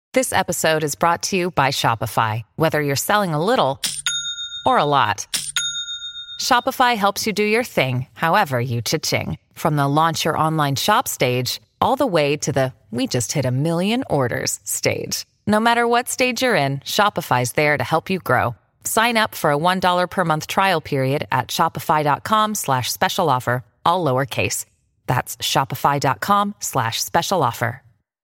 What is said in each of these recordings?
This episode is brought to you by Shopify. Whether you're selling a little or a lot, Shopify helps you do your thing, however you cha-ching. From the launch your online shop stage, all the way to the we just hit 1 million orders stage. No matter what stage you're in, Shopify's there to help you grow. Sign up for a $1 per month trial period at shopify.com/special offer, all lowercase. That's shopify.com/special offer.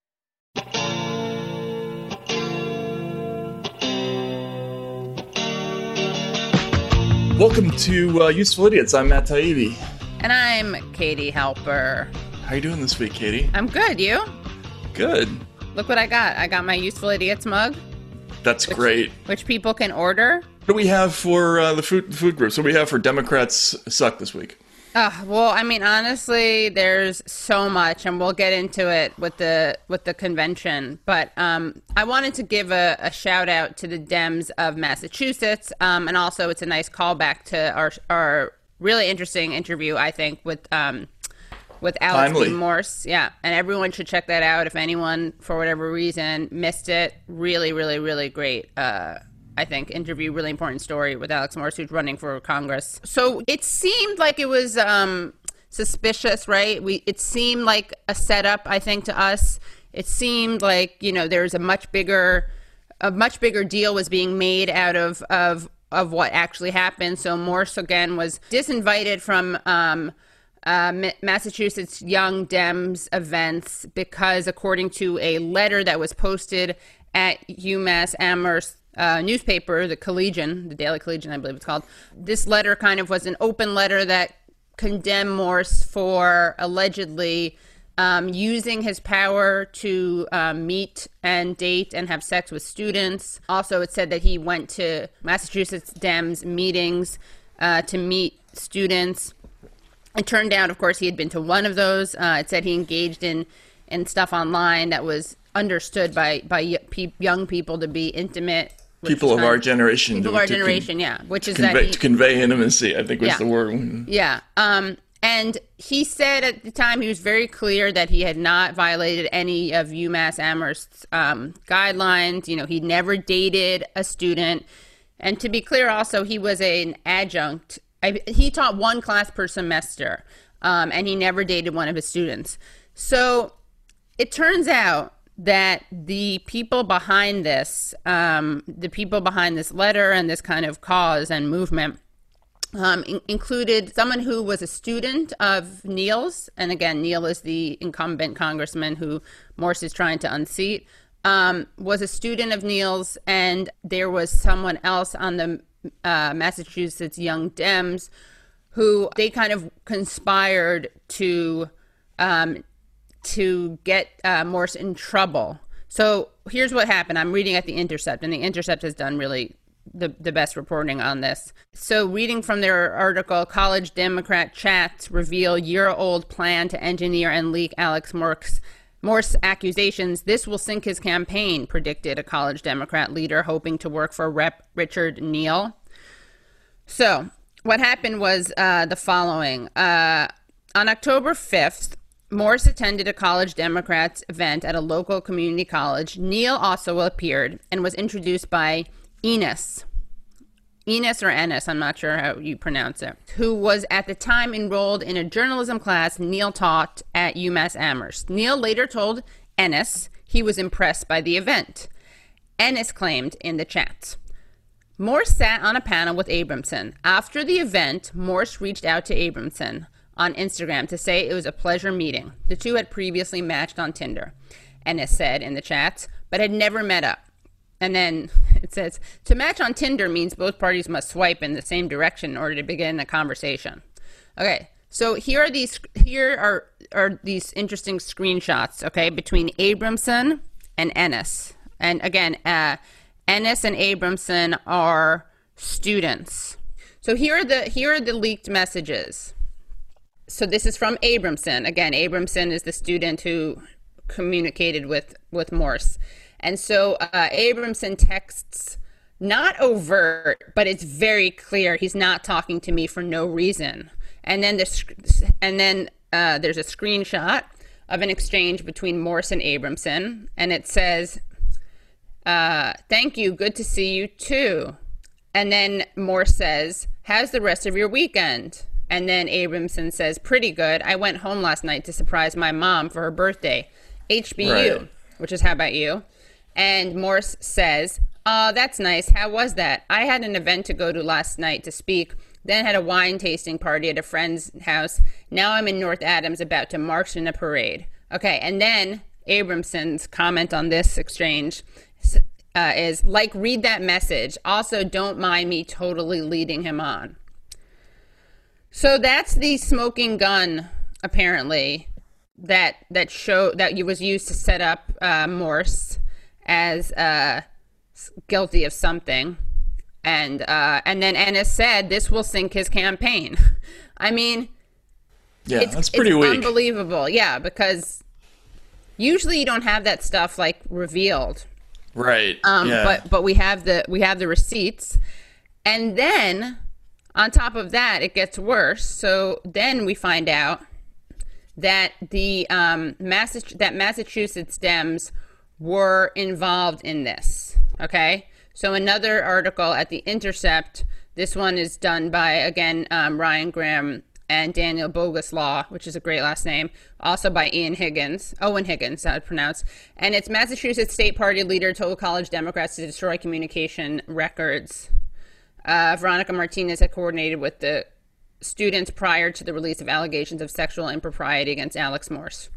Welcome to Useful Idiots. I'm Matt Taibbi. And I'm Katie Halper. How are you doing this week, Katie? I'm good. You? Good. Look what I got. I got my Useful Idiots mug. That's great. Which people can order. What do we have for the food groups? What do we have for Democrats Suck this week? Well, I mean, honestly, there's so much, and we'll get into it with the convention. But I wanted to give a shout out to the Dems of Massachusetts, and also it's a nice callback to our really interesting interview, I think, with Alex B. Morse. Yeah, and everyone should check that out if anyone, for whatever reason, missed it. Really, really, really great. I think, interview, really important story with Alex Morse, who's running for Congress. So it seemed like it was suspicious, right? It seemed like a setup, I think, to us. It seemed like, there's a much bigger deal was being made out of what actually happened. So Morse, again, was disinvited from Massachusetts Young Dems events because, according to a letter that was posted at UMass Amherst newspaper, the Daily Collegian, I believe it's called. This letter kind of was an open letter that condemned Morse for allegedly using his power to meet and date and have sex with students. Also, it said that he went to Massachusetts Dems meetings to meet students. It turned out, of course, he had been to one of those. It said he engaged in stuff online that was understood by young people to be intimate. People of our generation. People of our generation, yeah. Which is to convey intimacy, I think was the word. Yeah. And he said at the time, he was very clear that he had not violated any of UMass Amherst's guidelines. He never dated a student. And to be clear, also, he was an adjunct. He taught one class per semester, and he never dated one of his students. So it turns out that the people behind this letter and this kind of cause and movement included someone who was a student of Neal's. And again, Neal is the incumbent congressman who Morse is trying to unseat, was a student of Neal's. And there was someone else on the Massachusetts Young Dems who they kind of conspired to get Morse in trouble. So here's what happened. I'm reading at The Intercept, and The Intercept has done really the best reporting on this. So reading from their article, College Democrat Chats Reveal Year-Old Plan to Engineer and Leak Alex Morse Accusations. This will sink his campaign, predicted a college Democrat leader hoping to work for Rep. Richard Neal. So what happened was the following. On October 5th, Morse attended a college Democrats event at a local community college. Neal also appeared and was introduced by Enos or Ennis, I'm not sure how you pronounce it, who was at the time enrolled in a journalism class Neal taught at UMass Amherst. Neal later told Ennis he was impressed by the event. Ennis claimed in the chats. Morse sat on a panel with Abramson. After the event, Morse reached out to Abramson on Instagram to say it was a pleasure meeting. The two had previously matched on Tinder, Ennis said in the chats, but had never met up. And then it says, to match on Tinder means both parties must swipe in the same direction in order to begin a conversation. Okay, so here are these interesting screenshots, okay, between Abramson and Ennis. And again, Ennis and Abramson are students. So here are the leaked messages. So this is from Abramson. Again, Abramson is the student who communicated with Morse. And so Abramson texts, not overt, but it's very clear he's not talking to me for no reason. And then there's a screenshot of an exchange between Morse and Abramson, and it says, Thank you. Good to see you too. And then Morse says, how's the rest of your weekend? And then Abramson says, pretty good. I went home last night to surprise my mom for her birthday. HBU, right. Which is how about you? And Morse says, oh, that's nice. How was that? I had an event to go to last night to speak, then had a wine tasting party at a friend's house. Now I'm in North Adams about to march in a parade. Okay, and then Abramson's comment on this exchange is, like, read that message. Also, don't mind me totally leading him on. So that's the smoking gun, apparently, that was used to set up Morse as guilty of something. And then Ennis said this will sink his campaign. I mean, yeah, that's pretty weak. Unbelievable. Yeah, because usually you don't have that stuff like revealed. Right. Yeah. But we have the receipts, and then on top of that, it gets worse. So then we find out that the Massachusetts Dems were involved in this. Okay. So another article at The Intercept. This one is done by, again, Ryan Graham and Daniel Boguslaw, which is a great last name. Also by Owen Higgins, I would pronounce. And it's Massachusetts State Party leader told college Democrats to destroy communication records. Veronica Martinez had coordinated with the students prior to the release of allegations of sexual impropriety against Alex Morse.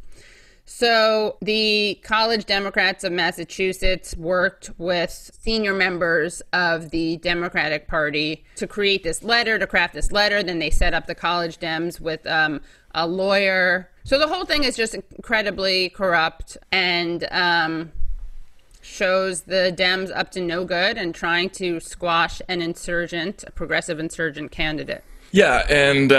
So the college Democrats of Massachusetts worked with senior members of the Democratic Party to create this letter, to craft this letter. Then they set up the college Dems with a lawyer. So the whole thing is just incredibly corrupt and shows the Dems up to no good and trying to squash a progressive insurgent candidate. Yeah, and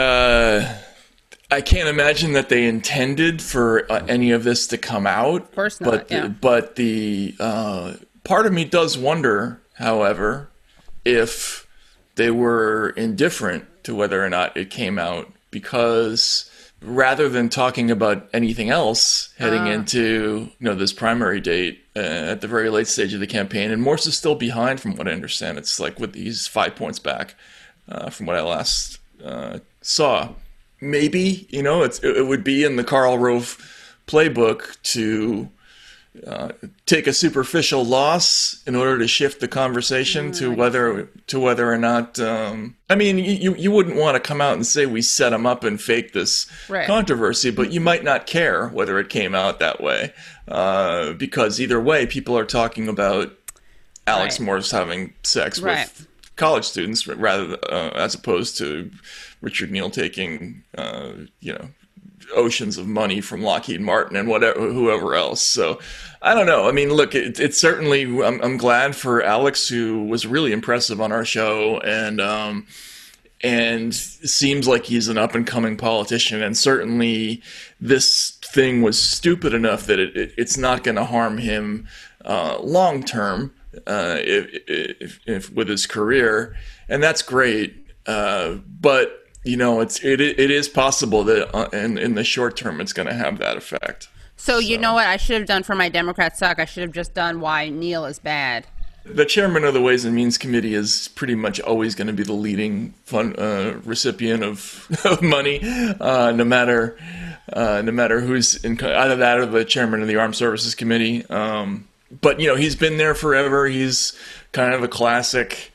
I can't imagine that they intended for any of this to come out. Of course not, but the part of me does wonder, however, if they were indifferent to whether or not it came out, because rather than talking about anything else heading into this primary date at the very late stage of the campaign, and Morse is still behind from what I understand. It's like he's 5 points back from what I last saw. Maybe, it would be in the Karl Rove playbook to take a superficial loss in order to shift the conversation to whether or not. You wouldn't want to come out and say we set him up and fake this controversy, but you might not care whether it came out that way, because either way, people are talking about Alex Morse having sex with college students as opposed to Richard Neal taking oceans of money from Lockheed Martin and whoever else. So I don't know. I mean, look, it's certainly, I'm glad for Alex, who was really impressive on our show, and seems like he's an up and coming politician. And certainly this thing was stupid enough that it's not going to harm him long term if with his career, and that's great. But it is possible that in the short term it's going to have that effect. So you know what I should have done for my Democrat suck? I should have just done why Neal is bad. The chairman of the Ways and Means Committee is pretty much always going to be the leading recipient of money, no matter who's in, either that or the chairman of the Armed Services Committee. But he's been there forever. He's kind of a classic,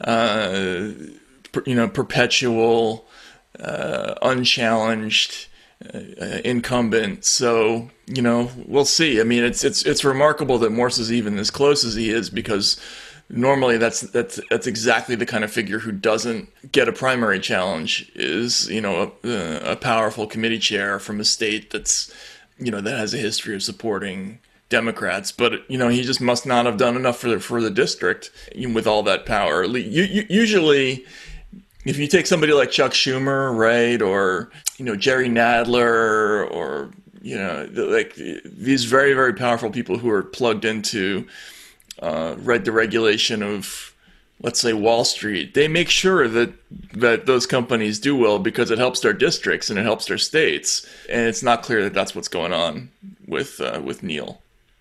perpetual, unchallenged incumbent. So we'll see. I mean, it's remarkable that Morse is even as close as he is, because normally that's exactly the kind of figure who doesn't get a primary challenge is a powerful committee chair from a state that's that has a history of supporting Democrats, but he just must not have done enough for the district with all that power. Usually, if you take somebody like Chuck Schumer, right, or Jerry Nadler, or like these very, very powerful people who are plugged into the regulation of, let's say, Wall Street, they make sure that those companies do well because it helps their districts and it helps their states. And it's not clear that that's what's going on with Neal.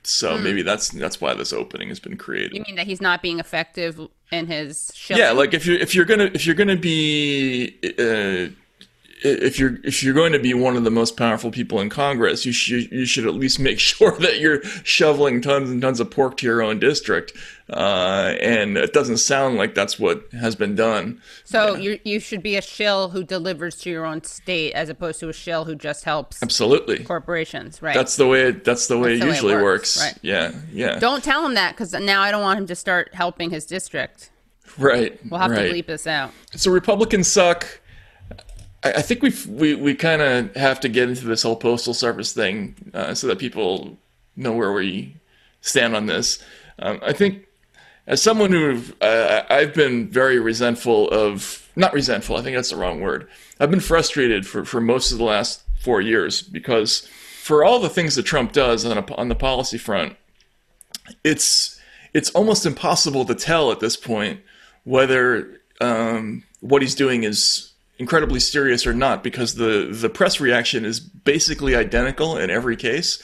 So maybe that's why this opening has been created. You mean that he's not being effective in his shilling? Yeah, like if you're gonna be if you're going to be one of the most powerful people in Congress, you should at least make sure that you're shoveling tons and tons of pork to your own district. And it doesn't sound like that's what has been done. So you should be a shill who delivers to your own state, as opposed to a shill who just helps absolutely corporations, right? That's the way it usually works. Right. Yeah. Don't tell him that, because now I don't want him to start helping his district. Right. We'll have to bleep this out. So Republicans suck. I think we kind of have to get into this whole postal service thing so that people know where we stand on this. I think as someone who I've been very resentful of, not resentful, I think that's the wrong word. I've been frustrated for most of the last 4 years, because for all the things that Trump does on the policy front, it's almost impossible to tell at this point whether what he's doing is incredibly serious or not, because the press reaction is basically identical in every case.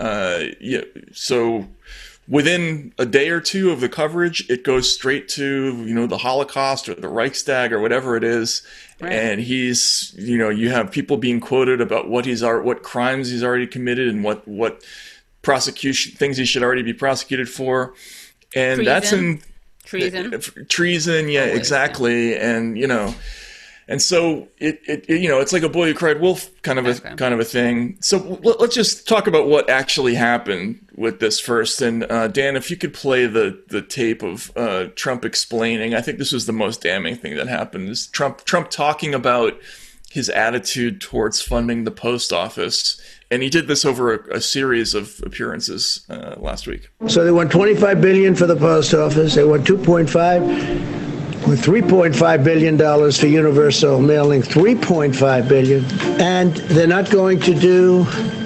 So within a day or two of the coverage, it goes straight to the Holocaust or the Reichstag or whatever it is, right. And he's you have people being quoted about what crimes he's already committed and what prosecution things he should already be prosecuted for, and that's in treason. Yeah, always, exactly, yeah. And And so it's like a boy who cried wolf kind of a thing. So let's just talk about what actually happened with this first. And Dan, if you could play the tape of Trump explaining, I think this was the most damning thing that happened, is Trump talking about his attitude towards funding the post office. And he did this over a series of appearances last week. So they want $25 billion for the post office. They want $2.5 with $3.5 billion for universal mailing, $3.5 billion. And they're not going to do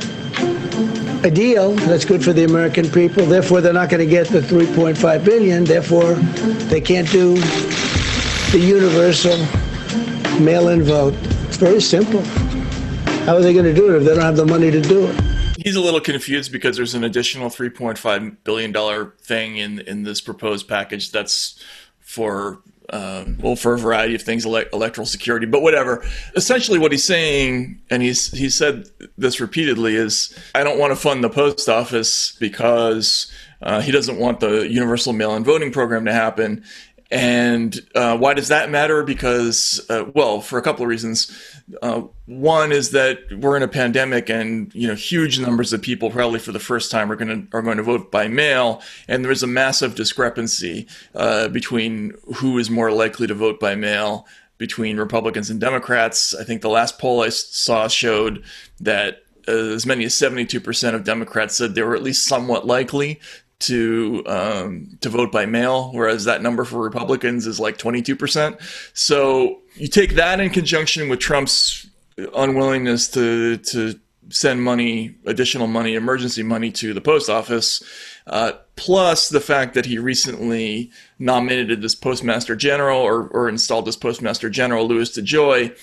a deal that's good for the American people. Therefore, they're not going to get the $3.5 billion. Therefore, they can't do the universal mail-in vote. It's very simple. How are they going to do it if they don't have the money to do it? He's a little confused because there's an additional $3.5 billion thing in this proposed package that's for a variety of things, electoral security, but whatever. Essentially what he's saying, and he's said this repeatedly, is I don't want to fund the post office because he doesn't want the universal mail-in voting program to happen. And why does that matter? Because, for a couple of reasons. One is that we're in a pandemic, and huge numbers of people probably for the first time are going to vote by mail, and there's a massive discrepancy between who is more likely to vote by mail between Republicans and Democrats. I think the last poll I saw showed that as many as 72% of Democrats said they were at least somewhat likely to vote by mail, whereas that number for Republicans is like 22%. So you take that in conjunction with Trump's unwillingness to send additional money, emergency money to the post office, plus the fact that he recently nominated this Postmaster General or installed this Postmaster General, Louis DeJoy,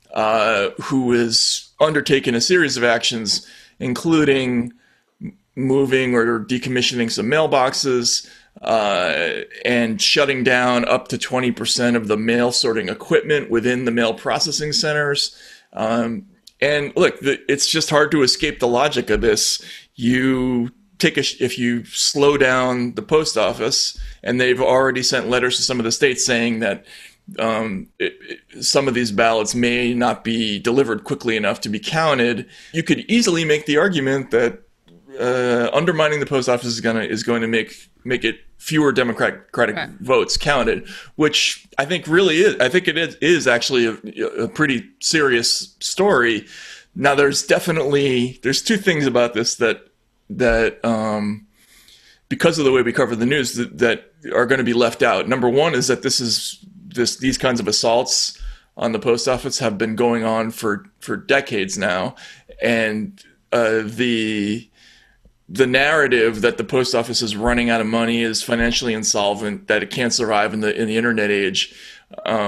who has undertaken a series of actions, including moving or decommissioning some mailboxes and shutting down up to 20% of the mail sorting equipment within the mail processing centers. And look, it's just hard to escape the logic of this. If you slow down the post office, and they've already sent letters to some of the states saying that some of these ballots may not be delivered quickly enough to be counted, you could easily make the argument that undermining the post office is going to make it fewer Democratic votes counted, which I think really is. I think it is actually a pretty serious story. Now, there's two things about this that because of the way we cover the news that are going to be left out. Number one is that these kinds of assaults on the post office have been going on for decades now, and the narrative that the post office is running out of money, is financially insolvent, that it can't survive in the internet age,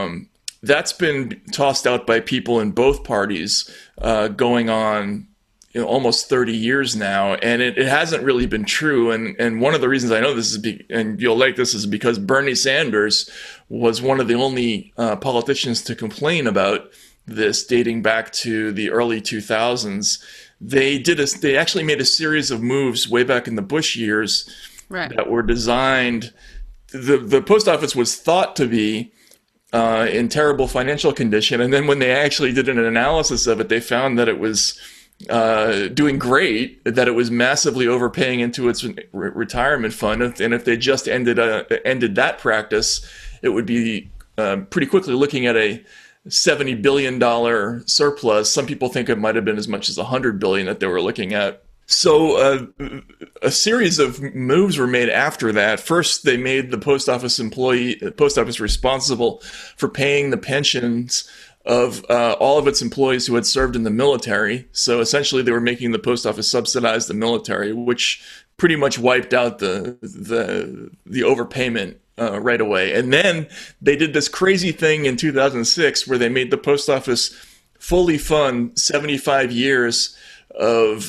that's been tossed out by people in both parties going on almost 30 years now, and it hasn't really been true. And one of the reasons I know this is, and you'll like this, is because Bernie Sanders was one of the only politicians to complain about this, dating back to the early 2000s. They actually made a series of moves way back in the Bush years that were designed. The post office was thought to be in terrible financial condition, and then when they actually did an analysis of it, they found that it was doing great, that it was massively overpaying into its retirement fund, and if they just ended that practice, it would be pretty quickly looking at a $70 billion surplus. Some people think it might have been as much as $100 billion that they were looking at. So a series of moves were made after that. First, they made the post office responsible for paying the pensions of all of its employees who had served in the military. So essentially, they were making the post office subsidize the military, which pretty much wiped out the overpayment right away. And then they did this crazy thing in 2006 where they made the post office fully fund 75 years of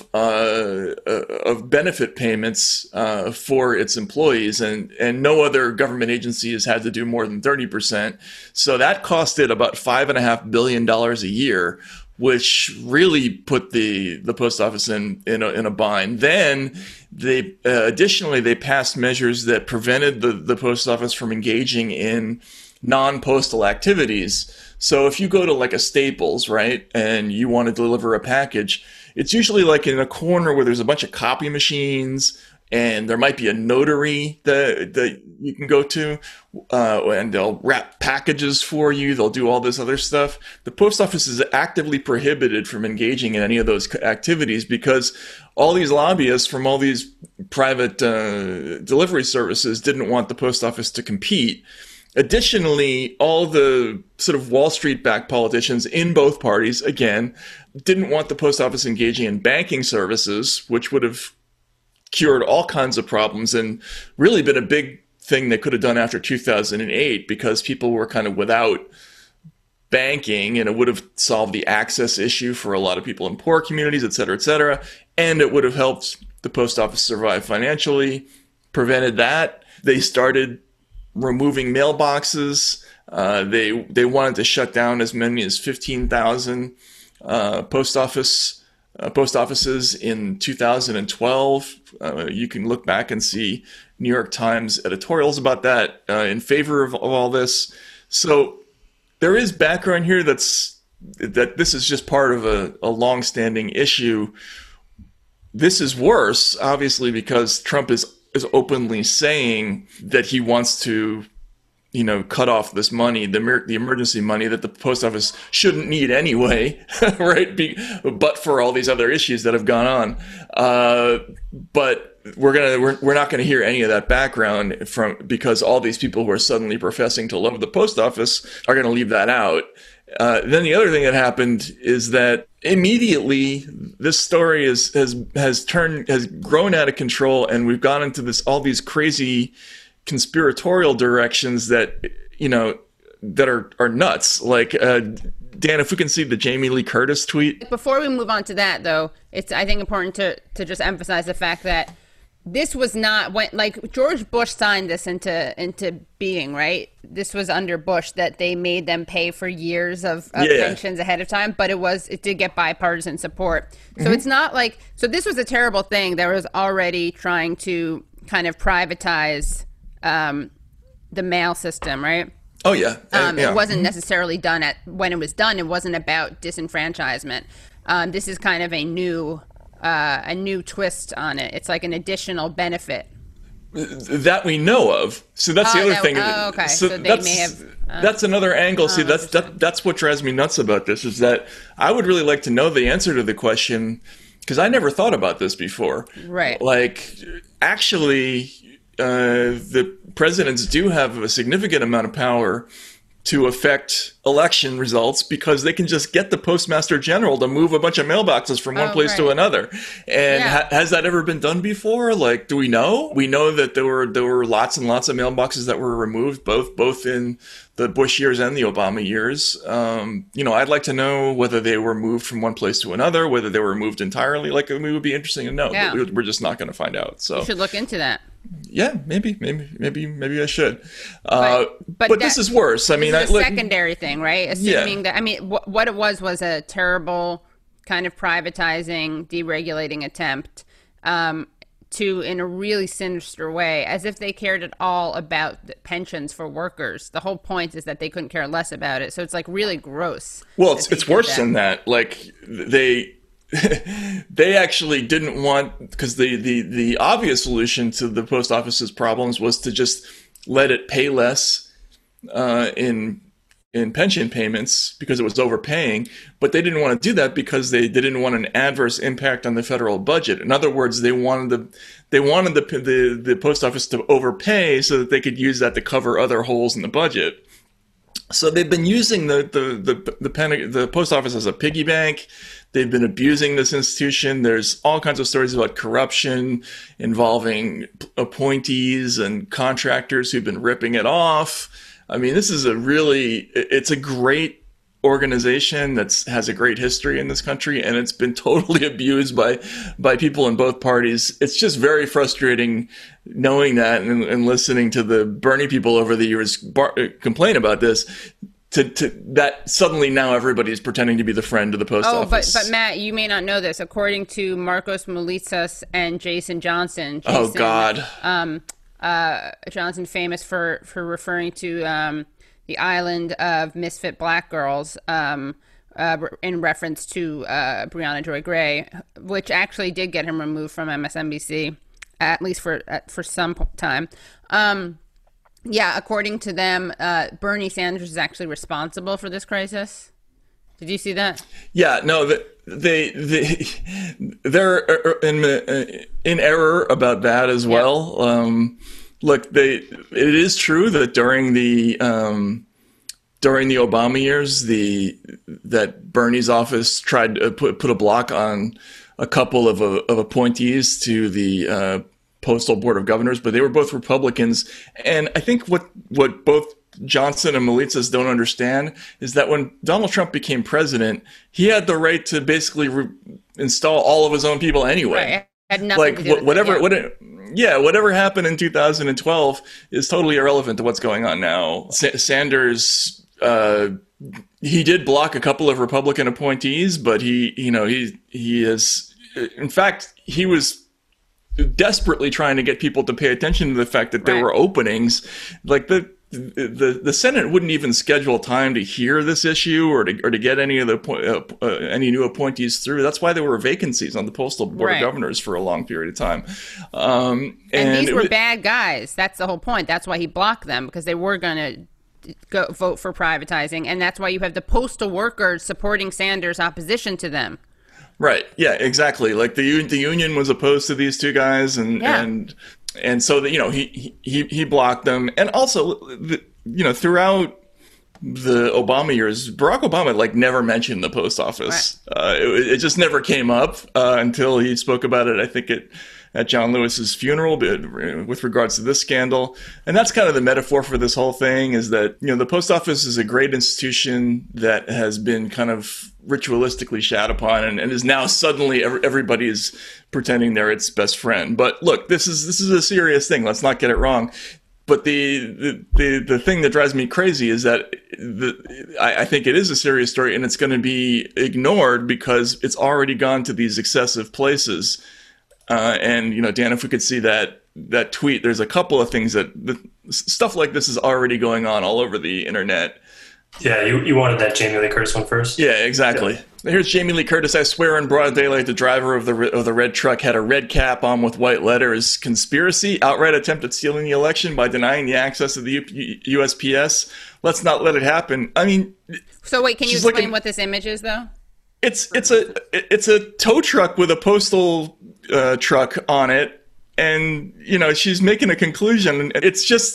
benefit payments for its employees, and no other government agency has had to do more than 30%. So that costed about $5.5 billion a year, which really put the post office in a bind. Then they additionally they passed measures that prevented the post office from engaging in non-postal activities. So if you go to like a Staples, right, and you want to deliver a package, it's usually like in a corner where there's a bunch of copy machines, and there might be a notary that you can go to, and they'll wrap packages for you. They'll do all this other stuff. The post office is actively prohibited from engaging in any of those activities because all these lobbyists from all these private delivery services didn't want the post office to compete. Additionally, all the sort of Wall Street-backed politicians in both parties, again, didn't want the post office engaging in banking services, which would have cured all kinds of problems and really been a big thing they could have done after 2008 because people were kind of without banking, and it would have solved the access issue for a lot of people in poor communities, et cetera, and it would have helped the post office survive financially, prevented that. They started removing mailboxes. They wanted to shut down as many as 15,000 post offices in 2012. You can look back and see New York Times editorials about that in favor of all this. So there is background here that this is just part of a long-standing issue. This is worse, obviously, because Trump is openly saying that he wants to, cut off this money, the emergency money that the post office shouldn't need anyway, right? But for all these other issues that have gone on. But we're not gonna hear any of that background because all these people who are suddenly professing to love the post office are gonna leave that out. Then the other thing that happened is that immediately this story has grown out of control, and we've gone into all these crazy conspiratorial directions that that are nuts. Like Dan, if we can see the Jamie Lee Curtis tweet. Before we move on to that, though, it's I think important to just emphasize the fact that this was not when George Bush signed this into being, right? This was under Bush that they made them pay for years of pensions ahead of time, but it did get bipartisan support. So it's not so this was a terrible thing that was already trying to kind of privatize the mail system, right? Oh yeah. It wasn't necessarily done when it was done. It wasn't about disenfranchisement. This is kind of a new twist on it. It's like an additional benefit that we know of. So that's the other thing. Oh, okay. So they may have. That's another angle. See, that's what drives me nuts about this is that I would really like to know the answer to the question because I never thought about this before. Right. Actually, the presidents do have a significant amount of power to affect election results because they can just get the postmaster general to move a bunch of mailboxes from one place to another. And has that ever been done before? Like, do we know? We know that there were lots and lots of mailboxes that were removed, both in the Bush years and the Obama years. I'd like to know whether they were moved from one place to another, whether they were moved entirely. Like, it would be interesting to know. Yeah. But we're just not going to find out. So you should look into that. Yeah, maybe I should. But this is worse. I mean, it's a secondary thing, right? Assuming that, I mean, what it was a terrible kind of privatizing, deregulating attempt to, in a really sinister way, as if they cared at all about pensions for workers. The whole point is that they couldn't care less about it. So it's like really gross. Well, it's worse than that. Like they actually didn't want, because the obvious solution to the post office's problems was to just let it pay less in pension payments because it was overpaying, but they didn't want to do that because they didn't want an adverse impact on the federal budget. In other words, they wanted the post office to overpay so that they could use that to cover other holes in the budget. So they've been using the post office as a piggy bank. They've been abusing this institution. There's all kinds of stories about corruption involving appointees and contractors who've been ripping it off. I mean, it's a great organization that has a great history in this country, and it's been totally abused by people in both parties. It's just very frustrating knowing that and listening to the Bernie people over the years complain about this. That suddenly now everybody's pretending to be the friend of the post office. But Matt, you may not know this. According to Marcos Moulitsas and Jason Johnson. Oh God. Johnson, famous for referring to the island of misfit black girls in reference to Brianna Joy Gray, which actually did get him removed from MSNBC, at least for some time. Yeah, according to them, Bernie Sanders is actually responsible for this crisis. Did you see that? Yeah, no, they're in error about that as well. Look, it is true that during the Obama years, that Bernie's office tried to put a block on a couple of appointees to the Postal Board of Governors, but they were both Republicans. And I think what both Johnson and Moulitsas don't understand is that when Donald Trump became president, he had the right to basically install all of his own people anyway. Right. Had nothing to do with whatever happened in 2012 is totally irrelevant to what's going on now. Sanders, he did block a couple of Republican appointees, but he is, in fact, he was desperately trying to get people to pay attention to the fact that there were openings. Like the Senate wouldn't even schedule time to hear this issue or to get any of any new appointees through. That's why there were vacancies on the Postal Board of Governors for a long period of time. And these were bad guys. That's the whole point. That's why he blocked them, because they were going to vote for privatizing, and that's why you have the postal workers supporting Sanders' opposition to them. Right. Yeah, exactly. Like the union was opposed to these two guys, and so that, he blocked them. And also, throughout the Obama years, Barack Obama never mentioned the post office. Right. It just never came up until he spoke about it, I think, at John Lewis's funeral, with regards to this scandal. And that's kind of the metaphor for this whole thing, is that, the post office is a great institution that has been kind of ritualistically shat upon, and is now suddenly everybody is pretending they're its best friend. But look, this is a serious thing. Let's not get it wrong. But the thing that drives me crazy is that I think it is a serious story, and it's going to be ignored because it's already gone to these excessive places. And Dan, if we could see that tweet, there's a couple of things stuff like this is already going on all over the internet. Yeah, you wanted that Jamie Lee Curtis one first? Yeah, exactly. Yeah. Here's Jamie Lee Curtis. I swear in broad daylight, the driver of the red truck had a red cap on with white letters. Conspiracy, outright attempt at stealing the election by denying the access of the USPS. Let's not let it happen. I mean, so wait, can you explain what this image is, though? It's a tow truck with a postal truck on it, and she's making a conclusion. It's just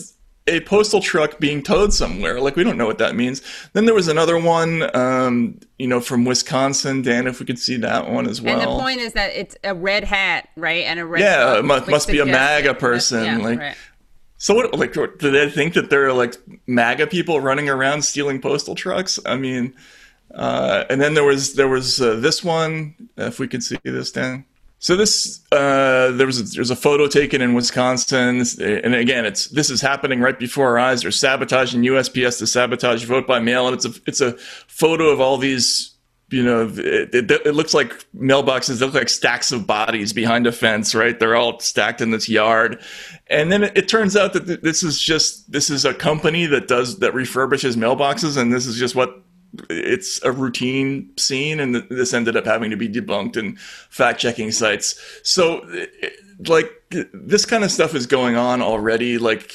a postal truck being towed somewhere. Like, we don't know what that means. Then there was another one, from Wisconsin. Dan, if we could see that one as well. And the point is that it's a red hat, right? And a red it must be a MAGA person. Right. So what? Like, do they think that there are like MAGA people running around stealing postal trucks? I mean, and then there was this one. If we could see this, Dan. So this there's a photo taken in Wisconsin, and again, this is happening right before our eyes. They're sabotaging USPS to sabotage vote by mail, and it's a photo of all these. It looks like mailboxes. They look like stacks of bodies behind a fence, right? They're all stacked in this yard. And then it turns out that this is a company that refurbishes mailboxes, and this is just it's a routine scene, and this ended up having to be debunked in fact-checking sites. So, this kind of stuff is going on already. Like,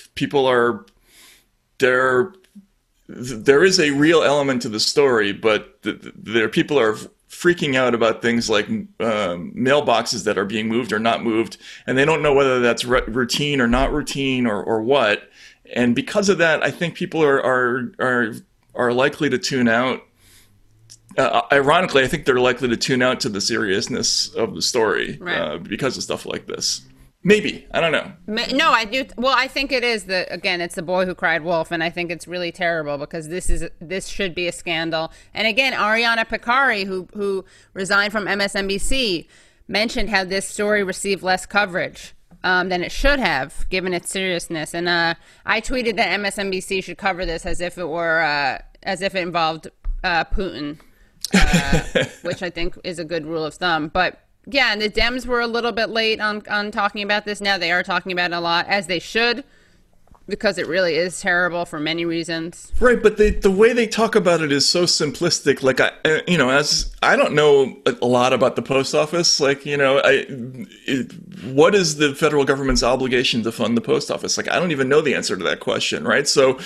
there is a real element to the story, but people are freaking out about things like mailboxes that are being moved or not moved, and they don't know whether that's routine or not routine or what. And because of that, I think people are likely to tune out. Ironically, I think they're likely to tune out to the seriousness of the story because of stuff like this. Maybe. I don't know. No, I do. Well, I think it is it's the boy who cried wolf, and I think it's really terrible because this should be a scandal. And again, Ariana Picari, who resigned from MSNBC, mentioned how this story received less coverage than it should have, given its seriousness. And I tweeted that MSNBC should cover this as if it involved Putin, which I think is a good rule of thumb. But yeah, and the Dems were a little bit late on talking about this. Now they are talking about it a lot, as they should, because it really is terrible for many reasons. Right, but the way they talk about it is so simplistic. Like, I don't know a lot about the post office. Like, what is the federal government's obligation to fund the post office? Like, I don't even know the answer to that question, right? So,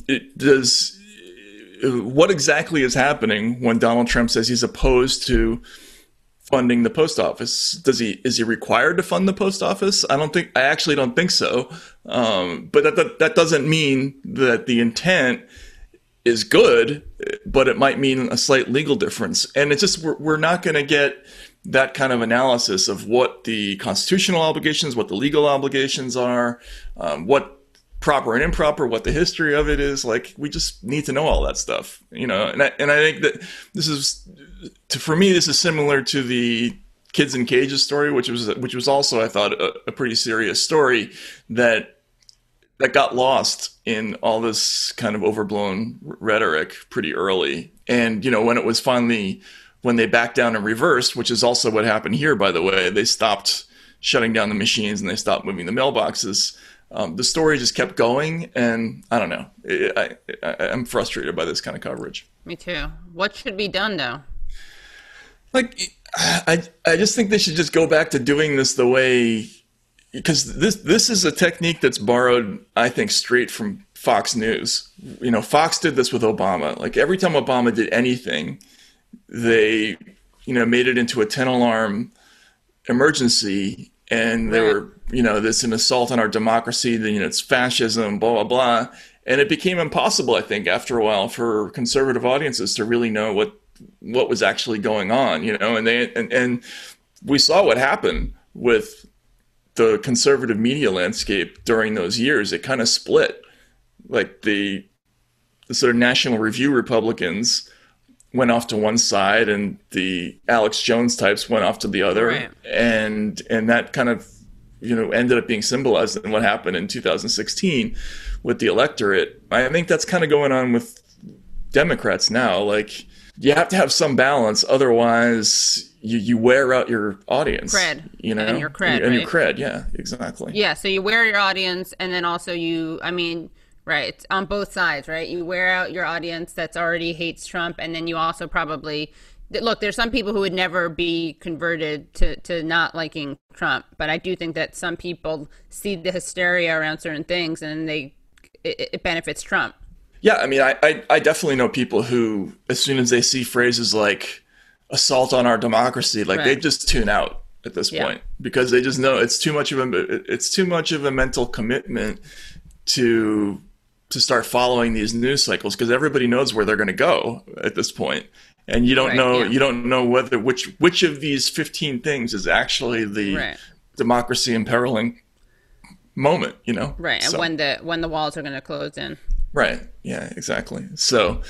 what exactly is happening when Donald Trump says he's opposed to funding the post office? Is he required to fund the post office? I actually don't think so. But that doesn't mean that the intent is good, but it might mean a slight legal difference. And it's just, we're not going to get that kind of analysis of what the constitutional obligations, what the legal obligations are, what proper and improper, what the history of it is. Like, we just need to know all that stuff, And I think that for me, this is similar to the Kids in Cages story, which was also, I thought, a pretty serious story that got lost in all this kind of overblown rhetoric pretty early. And, when they backed down and reversed, which is also what happened here, by the way, they stopped shutting down the machines and they stopped moving the mailboxes. The story just kept going, and I don't know. I'm frustrated by this kind of coverage. Me too. What should be done, though? Like, I just think they should just go back to doing this the way, because this is a technique that's borrowed, I think, straight from Fox News. Fox did this with Obama. Like, every time Obama did anything, they, made it into a 10-alarm emergency, and they were, this an assault on our democracy, then, it's fascism, blah, blah, blah. And it became impossible, I think, after a while for conservative audiences to really know what was actually going on, and we saw what happened with the conservative media landscape during those years. It kind of split. Like, the sort of National Review Republicans went off to one side, and the Alex Jones types went off to the other. Right. And that kind of, ended up being symbolized in what happened in 2016 with the electorate. I think that's kind of going on with Democrats now. Like, you have to have some balance, otherwise you wear out your audience. And your cred. And your cred, yeah, exactly. Yeah, so you wear your audience, and then also right, on both sides, right? You wear out your audience that's already hates Trump, and then you also probably... Look, there's some people who would never be converted to not liking Trump, but I do think that some people see the hysteria around certain things, and it benefits Trump. Yeah, I mean, I definitely know people who, as soon as they see phrases like assault on our democracy, like, they just tune out at this point, because they just know it's too much of a mental commitment to to start following these news cycles because everybody knows where they're going to go at this point. And you don't know whether which of these 15 things is actually the democracy imperiling moment, Right. And so, when the walls are going to close in. Right. Yeah, exactly. So,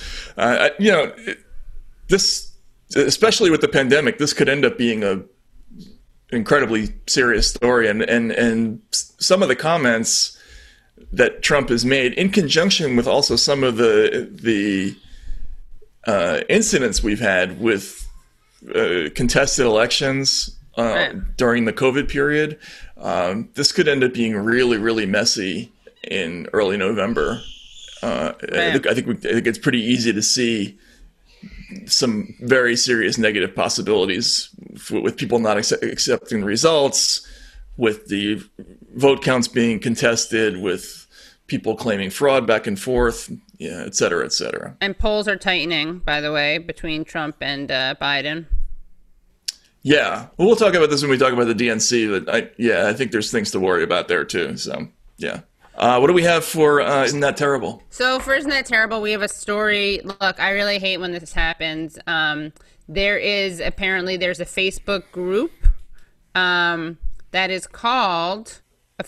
this, especially with the pandemic, this could end up being a incredibly serious story. And some of the comments that Trump has made in conjunction with also some of the incidents we've had with contested elections during the COVID period, this could end up being really, really messy in early November. I think it's pretty easy to see some very serious negative possibilities with people not accepting the results, with the vote counts being contested, with people claiming fraud back and forth, et cetera, et cetera. And polls are tightening, by the way, between Trump and Biden. Yeah. Well, we'll talk about this when we talk about the DNC, but I think there's things to worry about there too. So, yeah. What do we have for Isn't That Terrible? So for Isn't That Terrible, we have a story. Look, I really hate when this happens. There's a Facebook group that is called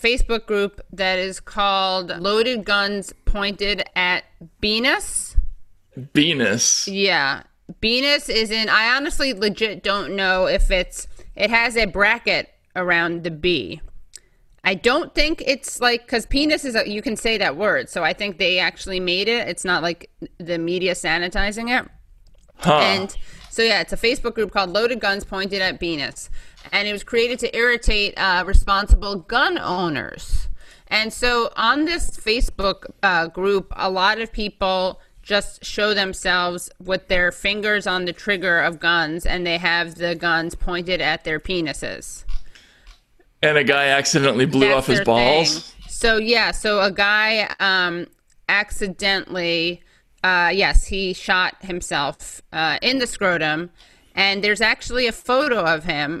Loaded Guns Pointed at Venus. Venus? Yeah. Venus is I honestly legit don't know if it has a bracket around the B. I don't think it's because penis is you can say that word. So I think they actually made it. It's not like the media sanitizing it. Huh. And so, it's a Facebook group called Loaded Guns Pointed at Venus. And it was created to irritate responsible gun owners. And so on this Facebook group, a lot of people just show themselves with their fingers on the trigger of guns, and they have the guns pointed at their penises. And a guy accidentally blew off his balls? Thing. So a guy accidentally, he shot himself in the scrotum. And there's actually a photo of him.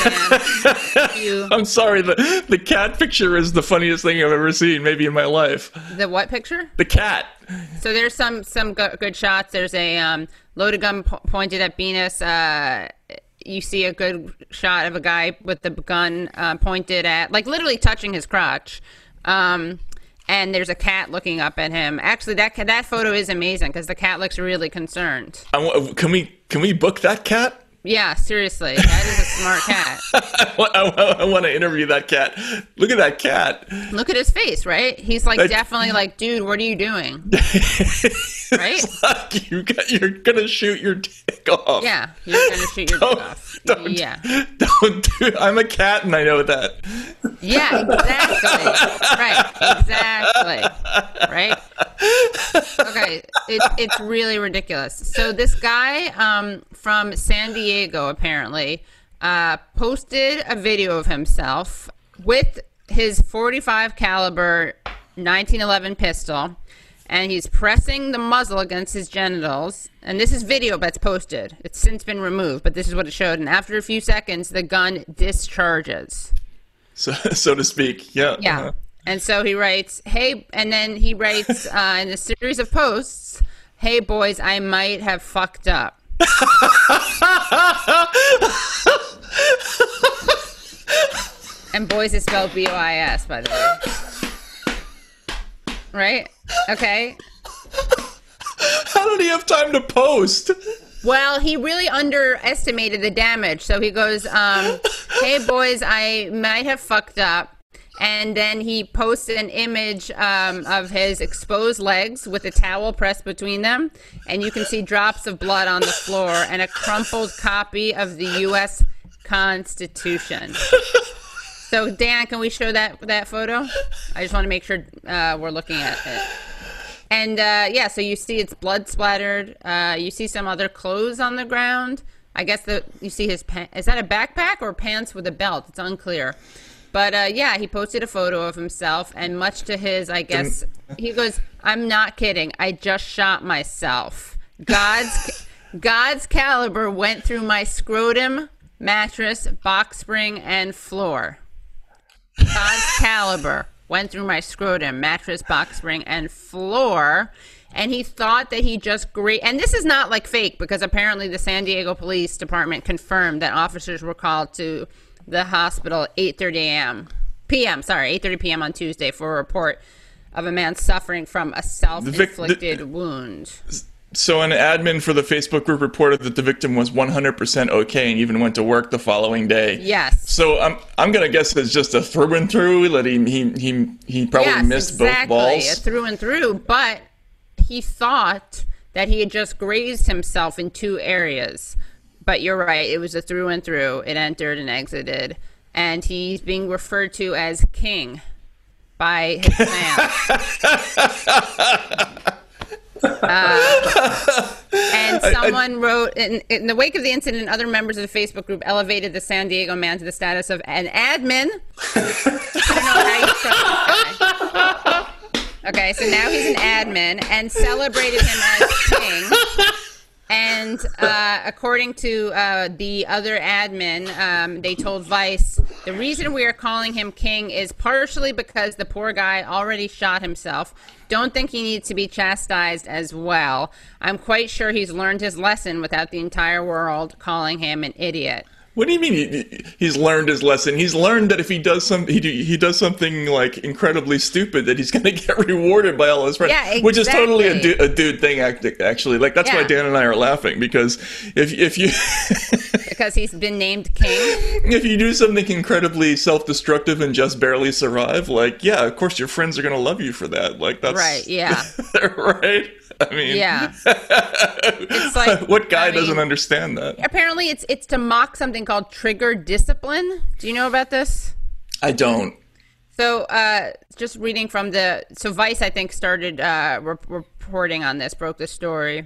I'm sorry, the cat picture is the funniest thing I've ever seen, maybe in my life. The what picture? The cat. So there's some good shots. There's a loaded gun pointed at Venus. You see a good shot of a guy with the gun pointed at, literally touching his crotch. And there's a cat looking up at him. Actually, that photo is amazing because the cat looks really concerned. Can we book that cat? Yeah, seriously. That is a smart cat. I want to interview that cat. Look at that cat. Look at his face, right? He's definitely dude, what are you doing? Right? You're going to shoot your dick off. Yeah, you're going to shoot your dick off. Don't do it. I'm a cat and I know that. Yeah, exactly. Right? Okay, it's really ridiculous. So this guy from San Diego apparently posted a video of himself with his .45 caliber 1911 pistol, and he's pressing the muzzle against his genitals. And this is video that's posted. It's since been removed, but this is what it showed. And after a few seconds, the gun discharges. So to speak, yeah. Yeah. Uh-huh. And so he writes, hey, and then he writes in a series of posts, hey, boys, I might have fucked up. And boys is spelled B-O-I-S, by the way. Right? Okay. How did he have time to post? Well, he really underestimated the damage. So he goes, hey, boys, I might have fucked up. And then he posted an image of his exposed legs with a towel pressed between them. And you can see drops of blood on the floor and a crumpled copy of the U.S. Constitution. So, Dan, can we show that photo? I just want to make sure we're looking at it. And, so you see it's blood splattered. You see some other clothes on the ground. I guess you see his pants. Is that a backpack or pants with a belt? It's unclear. But, he posted a photo of himself, and much to his, I guess, he goes, I'm not kidding. I just shot myself. God's caliber went through my scrotum, mattress, box spring, and floor. God's caliber went through my scrotum, mattress, box spring, and floor. And he thought that he just and this is not like fake, because apparently the San Diego Police Department confirmed that officers were called to the hospital at 8:30 p.m. on Tuesday for a report of a man suffering from a self-inflicted wound. So an admin for the Facebook group reported that the victim was 100% okay and even went to work the following day. Yes. So I'm gonna guess it's just a through and through that he probably missed both balls. A through and through, but he thought that he had just grazed himself in two areas. But you're right, it was a through and through. It entered and exited, and he's being referred to as King by his fans. And someone wrote, in the wake of the incident, other members of the Facebook group elevated the San Diego man to the status of an admin. I don't know how you trust this guy. Okay, so now he's an admin and celebrated him as King. And according to the other admin, they told Vice, the reason we are calling him King is partially because the poor guy already shot himself. Don't think he needs to be chastised as well. I'm quite sure he's learned his lesson without the entire world calling him an idiot. What do you mean he's learned his lesson? He's learned that if he does something like incredibly stupid, that he's going to get rewarded by all his friends. Yeah, exactly. Which is totally a dude thing, actually. Like that's why Dan and I are laughing, because if you because he's been named King. If you do something incredibly self-destructive and just barely survive, like of course your friends are going to love you for that. Like that's right. Yeah. Right. I mean, yeah. It's like, what guy doesn't understand that? Apparently, it's to mock something called trigger discipline. Do you know about this? I don't. So, just reading from so Vice, I think, started reporting on this, broke the story.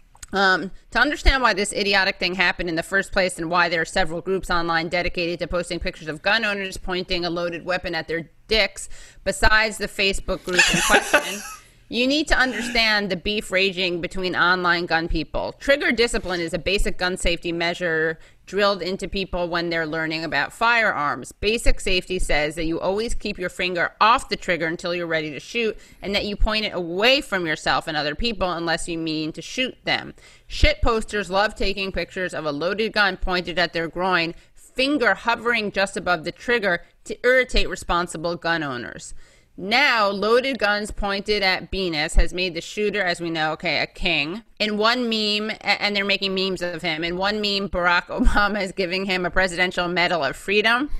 To understand why this idiotic thing happened in the first place and why there are several groups online dedicated to posting pictures of gun owners pointing a loaded weapon at their dicks, besides the Facebook group in question. You need to understand the beef raging between online gun people. Trigger discipline is a basic gun safety measure drilled into people when they're learning about firearms. Basic safety says that you always keep your finger off the trigger until you're ready to shoot, and that you point it away from yourself and other people unless you mean to shoot them. Shit posters love taking pictures of a loaded gun pointed at their groin, finger hovering just above the trigger to irritate responsible gun owners. Now, loaded guns pointed at Venus has made the shooter, as we know, a king. In one meme, and they're making memes of him, in one meme, Barack Obama is giving him a presidential medal of freedom.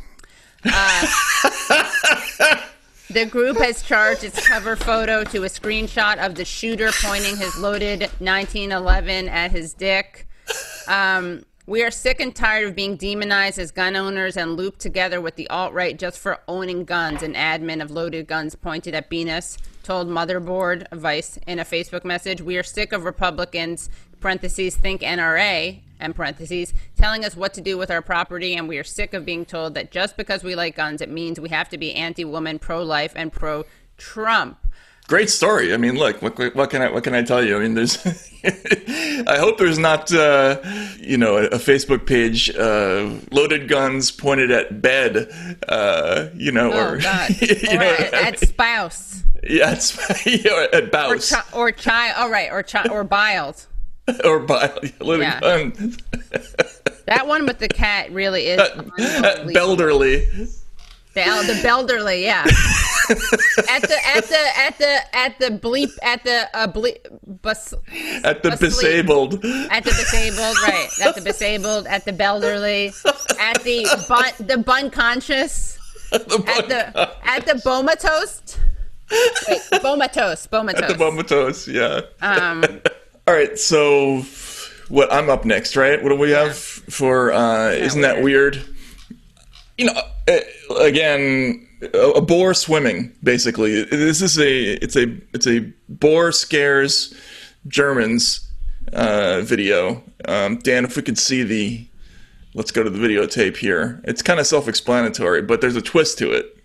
The group has charged its cover photo to a screenshot of the shooter pointing his loaded 1911 at his dick. We are sick and tired of being demonized as gun owners and looped together with the alt-right just for owning guns. An admin of loaded guns pointed at Venus told Motherboard Vice in a Facebook message. We are sick of Republicans, parentheses, think NRA, and parentheses, telling us what to do with our property, and we are sick of being told that just because we like guns, it means we have to be anti-woman, pro-life, and pro-Trump. Great story. I mean, look, what can I tell you? I mean, there's. I hope there's not, a Facebook page, loaded guns pointed at bed, oh, God. Or at spouse. Yeah, at bouse. Or child. Oh, right. Or biled. Or biled. Loaded guns. That one with the cat really is Belderly. The Belderly, yeah. At the disabled, right? At the disabled, at the Belderly, at the bun conscious, at the Bomatose. Wait, Bomatose. At the Bomatose, yeah. All right, so I'm up next, right? What do we have for? Isn't that weird? Again, a boar swimming. Basically, this is it's a boar scares Germans video. Dan, if we could see let's go to the videotape here. It's kind of self-explanatory, but there's a twist to it.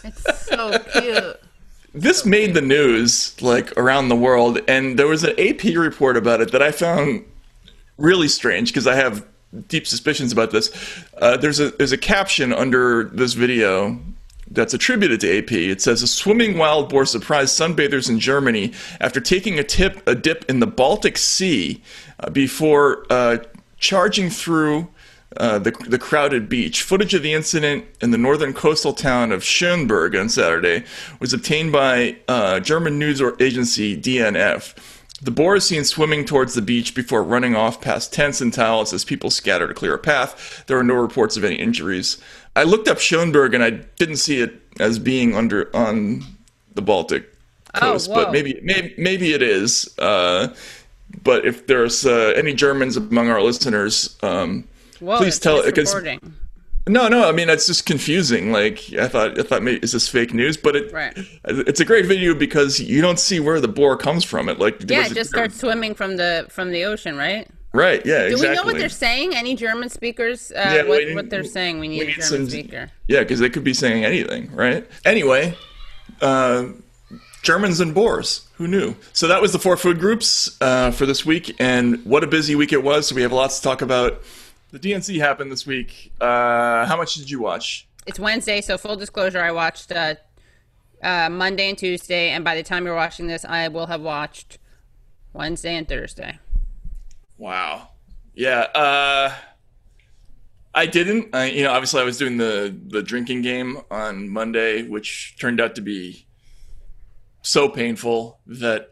It's so cute. This made the news, like, around the world, and there was an AP report about it that I found really strange because I have deep suspicions about this. There's a caption under this video that's attributed to AP. It says, "A swimming wild boar surprised sunbathers in Germany after taking a dip in the Baltic Sea before charging through the crowded beach." Footage of the incident in the northern coastal town of Schönberg on Saturday was obtained by German news agency DNF. The boar is seen swimming towards the beach before running off past tents and towels as people scatter to clear a path. There are no reports of any injuries. I looked up Schönberg and I didn't see it as being on the Baltic coast, but maybe it is. But if there's any Germans among our listeners, please tell. No. I mean, it's just confusing. Like, I thought, maybe is this fake news? But it's a great video because you don't see where the boar comes from. It just starts swimming from the ocean, right? Right. Yeah. Do exactly. we know what they're saying? Any German speakers? What they're saying? We need a German speaker. Yeah, because they could be saying anything, right? Anyway, Germans and boars. Who knew? So that was the 4 food groups for this week, and what a busy week it was. So we have lots to talk about. The DNC happened this week. How much did you watch? It's Wednesday, so full disclosure, I watched Monday and Tuesday, and by the time you're watching this, I will have watched Wednesday and Thursday. Wow. Yeah. I didn't. Obviously I was doing the drinking game on Monday, which turned out to be so painful that,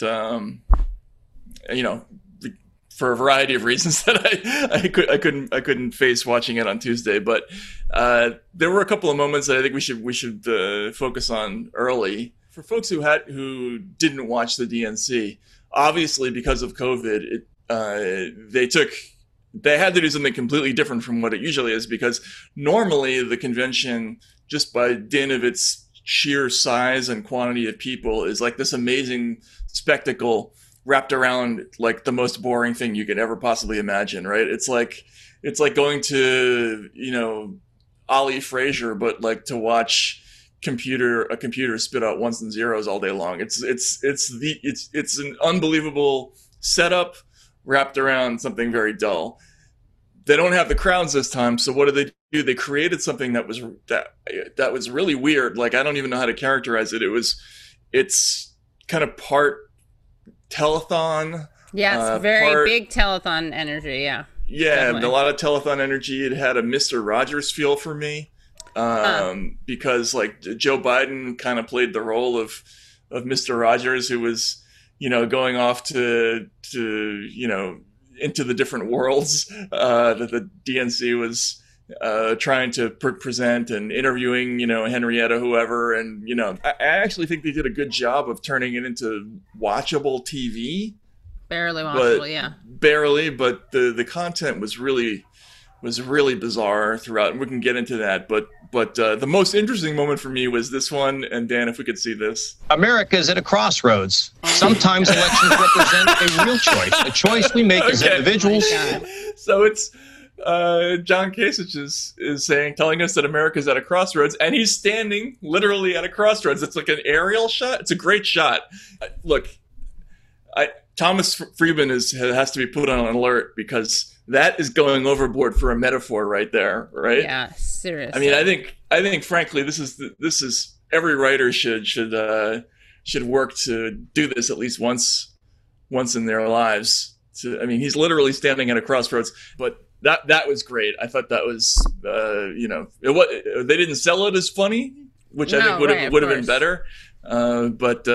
for a variety of reasons that I couldn't face watching it on Tuesday. But there were a couple of moments that I think we should focus on early. For folks who didn't watch the DNC, obviously because of COVID, they had to do something completely different from what it usually is, because normally the convention, just by dint of its sheer size and quantity of people, is like this amazing spectacle wrapped around like the most boring thing you could ever possibly imagine, right? It's like going to, Ali Frazier, but like to watch a computer spit out ones and zeros all day long. It's an unbelievable setup wrapped around something very dull. They don't have the crowds this time, so what did they do? They created something that was really weird. Like, I don't even know how to characterize it. It's kind of part telethon. Yeah, it's very big telethon energy. Yeah. Yeah, definitely. A lot of telethon energy. It had a Mr. Rogers feel for me, because like Joe Biden kind of played the role of Mr. Rogers, who was, going off to into the different worlds that the DNC was trying to present, and interviewing, Henrietta, whoever. And, I actually think they did a good job of turning it into watchable TV. Barely watchable, yeah. Barely, but the content was really bizarre throughout, and we can get into that. But the most interesting moment for me was this one. And Dan, if we could see this. America is at a crossroads. Sometimes elections represent a real choice, a choice we make as individuals. So it's John Kasich is telling us that America is at a crossroads, and he's standing literally at a crossroads. It's like an aerial shot. It's a great shot. Look, Thomas Friedman has to be put on an alert, because that is going overboard for a metaphor right there, right? Yeah, seriously. I mean, I think frankly, this is every writer should work to do this at least once in their lives. He's literally standing at a crossroads, but that was great. I thought that was they didn't sell it as funny, which I think would have been better. But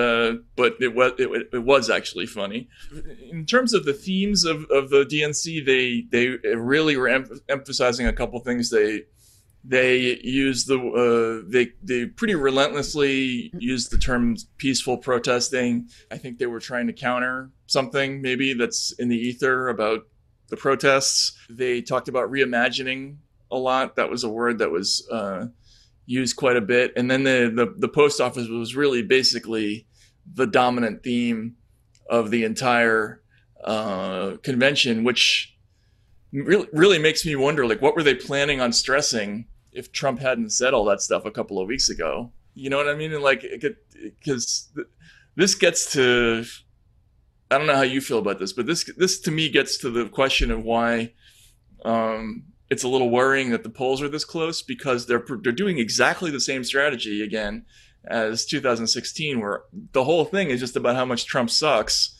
it was actually funny. In terms of the themes of the DNC, they really were emphasizing a couple things. They used they pretty relentlessly used the term peaceful protesting. I think they were trying to counter something maybe that's in the ether about the protests. They talked about reimagining a lot. That was a word that was used quite a bit. And then the post office was really basically the dominant theme of the entire convention, which really makes me wonder, like, what were they planning on stressing if Trump hadn't said all that stuff a couple of weeks ago? You know what I mean? And like, because this gets to, I don't know how you feel about this, but this to me gets to the question of why it's a little worrying that the polls are this close, because they're doing exactly the same strategy again as 2016, where the whole thing is just about how much Trump sucks.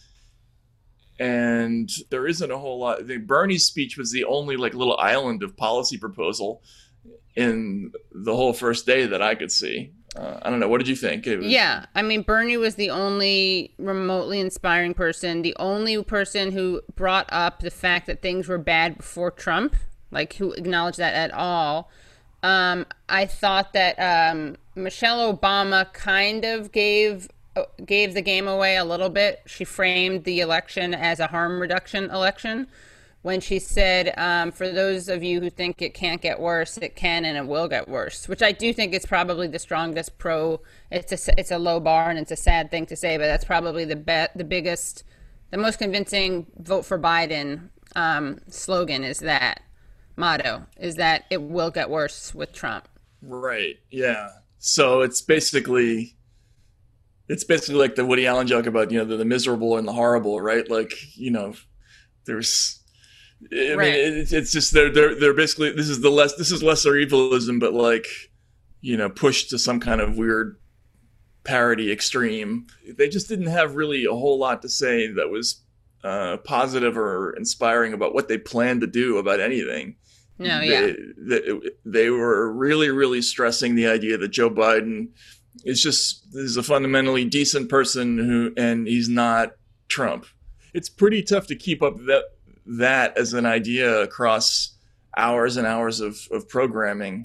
And there isn't a whole lot. Bernie's speech was the only like little island of policy proposal in the whole first day that I could see. I don't know. What did you think? Yeah. I mean, Bernie was the only remotely inspiring person, the only person who brought up the fact that things were bad before Trump, like who acknowledged that at all. I thought that Michelle Obama kind of gave the game away a little bit. She framed the election as a harm reduction election when she said, for those of you who think it can't get worse, it can and it will get worse, which I do think is probably the strongest it's a low bar and it's a sad thing to say, but that's probably the biggest, the most convincing vote for Biden slogan is that motto, is that it will get worse with Trump. Right. Yeah. So it's basically like the Woody Allen joke about, the miserable and the horrible, right? Like, there's, I mean, it's just they're basically this is lesser evilism, but like, pushed to some kind of weird parody extreme. They just didn't have really a whole lot to say that was positive or inspiring about what they planned to do about anything. No, they were really, really stressing the idea that Joe Biden is a fundamentally decent person and he's not Trump. It's pretty tough to keep up that as an idea across hours and hours of programming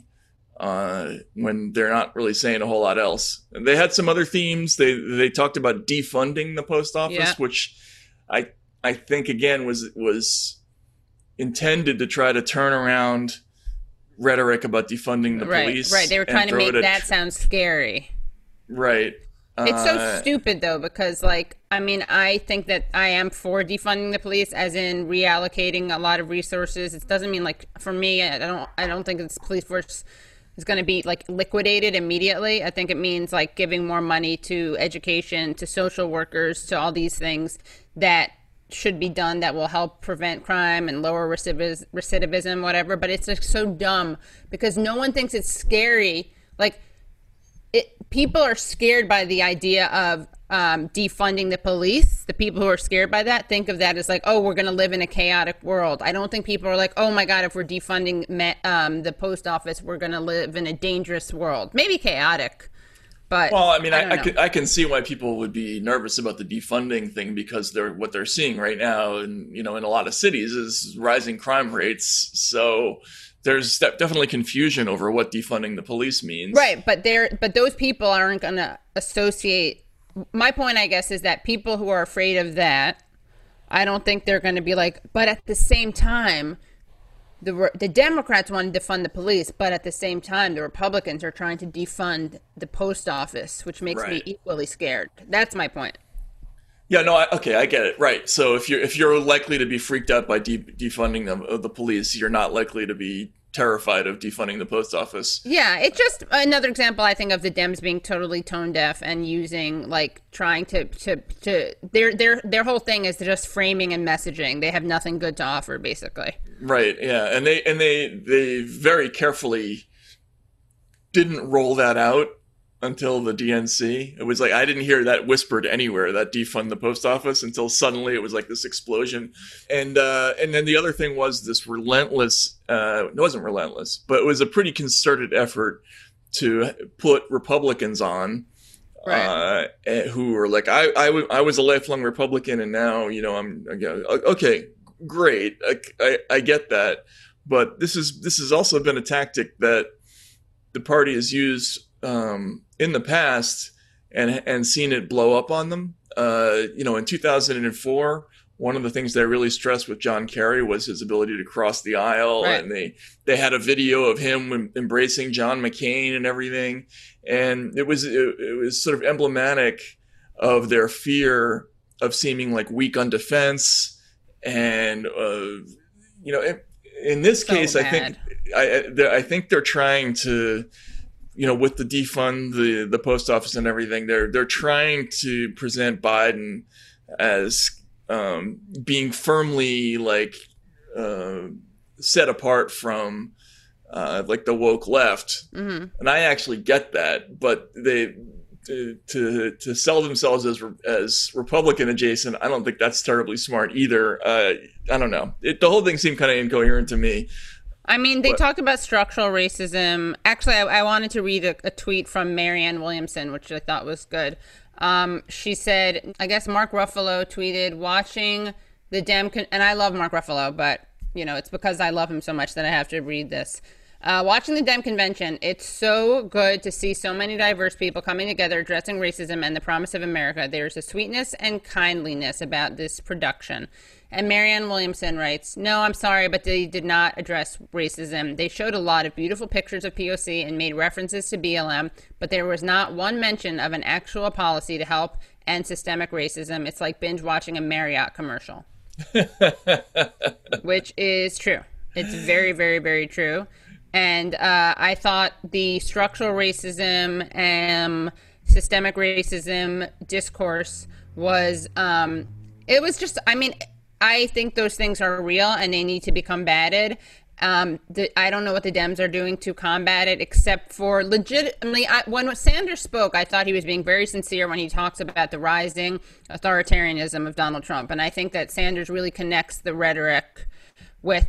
when they're not really saying a whole lot else. And they had some other themes. They talked about defunding the post office, which I think again was intended to try to turn around rhetoric about defunding the police. Right. They were trying to make that sound scary. Right. It's so stupid, though, because, like, I mean, I think that I am for defunding the police, as in reallocating a lot of resources. It doesn't mean, like, for me, I don't think this police force is going to be, like, liquidated immediately. I think it means, like, giving more money to education, to social workers, to all these things that should be done that will help prevent crime and lower recidivism, whatever. But it's, like, so dumb because no one thinks it's scary. Like, people are scared by the idea of defunding the police. The people who are scared by that think of that as like, oh, we're going to live in a chaotic world. I don't think people are like, oh my God, if we're defunding the post office, we're going to live in a dangerous world. Maybe chaotic, but well, I mean, I can see why people would be nervous about the defunding thing because what they're seeing right now, and in a lot of cities, is rising crime rates. So there's definitely confusion over what defunding the police means. Right, but those people aren't going to associate. My point, I guess, is that people who are afraid of that, I don't think they're going to be like, but at the same time, the Democrats want to defund the police, but at the same time, the Republicans are trying to defund the post office, which makes me equally scared. That's my point. Yeah, no, I get it. Right. So if you're likely to be freaked out by defunding the police, you're not likely to be terrified of defunding the post office. Yeah, it's just another example, I think, of the Dems being totally tone deaf and using, like, trying to their whole thing is just framing and messaging. They have nothing good to offer, basically. Right. Yeah, and they very carefully didn't roll that out until the DNC. It was like, I didn't hear that whispered anywhere, that defund the post office, until suddenly it was like this explosion. And then the other thing was this relentless, it wasn't relentless, but it was a pretty concerted effort to put Republicans on, who were like, I was a lifelong Republican and now, I'm okay, great. I get that. But this has also been a tactic that the party has used in the past and seen it blow up on them. In 2004, one of the things they really stressed with John Kerry was his ability to cross the aisle. Right. And they had a video of him embracing John McCain and everything. And it was sort of emblematic of their fear of seeming like weak on defense. And, in this case, I think they're trying to with the defund the post office and everything, they're trying to present Biden as being firmly set apart from the woke left, and I actually get that, but they to sell themselves as Republican adjacent, I don't think that's terribly smart either. I don't know. The whole thing seemed kind of incoherent to me. I mean, they talked about structural racism. Actually, I wanted to read a tweet from Marianne Williamson, which I thought was good. She said, I guess Mark Ruffalo tweeted, watching the and I love Mark Ruffalo, but, it's because I love him so much that I have to read this. Watching the Dem convention, it's so good to see so many diverse people coming together addressing racism and the promise of America. There's a sweetness and kindliness about this production. And Marianne Williamson writes, no, I'm sorry, but they did not address racism. They showed a lot of beautiful pictures of POC and made references to BLM, but there was not one mention of an actual policy to help end systemic racism. It's like binge watching a Marriott commercial, which is true. It's very, very, very true. And I thought the structural racism and systemic racism discourse was, it was just, I think those things are real and they need to be combated. I don't know what the Dems are doing to combat it, except for legitimately, when Sanders spoke, I thought he was being very sincere when he talks about the rising authoritarianism of Donald Trump. And I think that Sanders really connects the rhetoric with,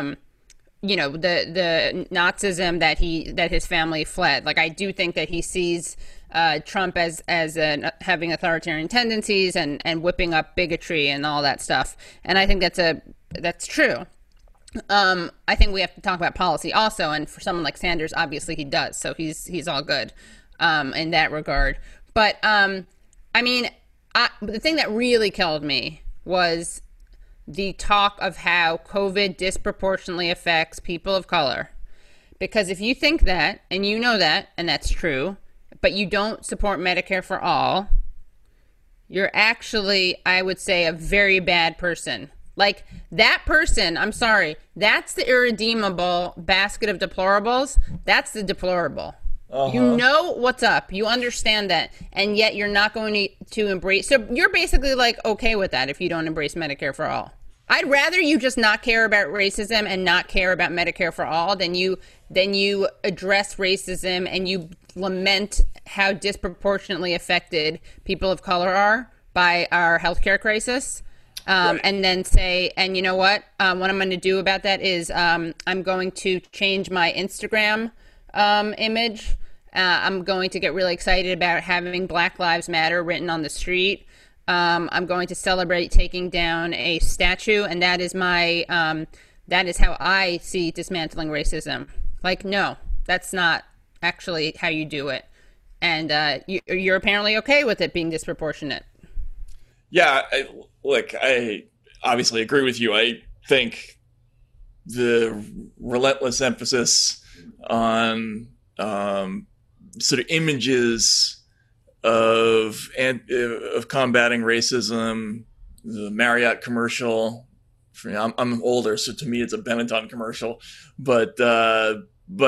the Nazism that his family fled. Like, I do think that he sees Trump as having authoritarian tendencies and whipping up bigotry and all that stuff. And I think that's true. I think we have to talk about policy also. And for someone like Sanders, obviously he does. So he's all good in that regard. But the thing that really killed me was the talk of how COVID disproportionately affects people of color. Because if you think that, and you know that, and that's true, but you don't support Medicare for all, you're actually, I would say, a very bad person. Like, that person, I'm sorry, that's the irredeemable basket of deplorables. That's the deplorable. Uh-huh. You know what's up. You understand that. And yet you're not going to embrace. So you're basically okay with that if you don't embrace Medicare for all. I'd rather you just not care about racism and not care about Medicare for all than you address racism and you lament how disproportionately affected people of color are by our healthcare crisis. Right. And then say, and you know what I'm going to do about that is I'm going to change my Instagram image. I'm going to get really excited about having Black Lives Matter written on the street. I'm going to celebrate taking down a statue, and that is that is how I see dismantling racism. No, that's not actually how you do it. And you're apparently okay with it being disproportionate. Yeah, I obviously agree with you. I think the relentless emphasis on sort of images of combating racism, the Marriott commercial. I'm older, so to me it's a Benetton commercial, but the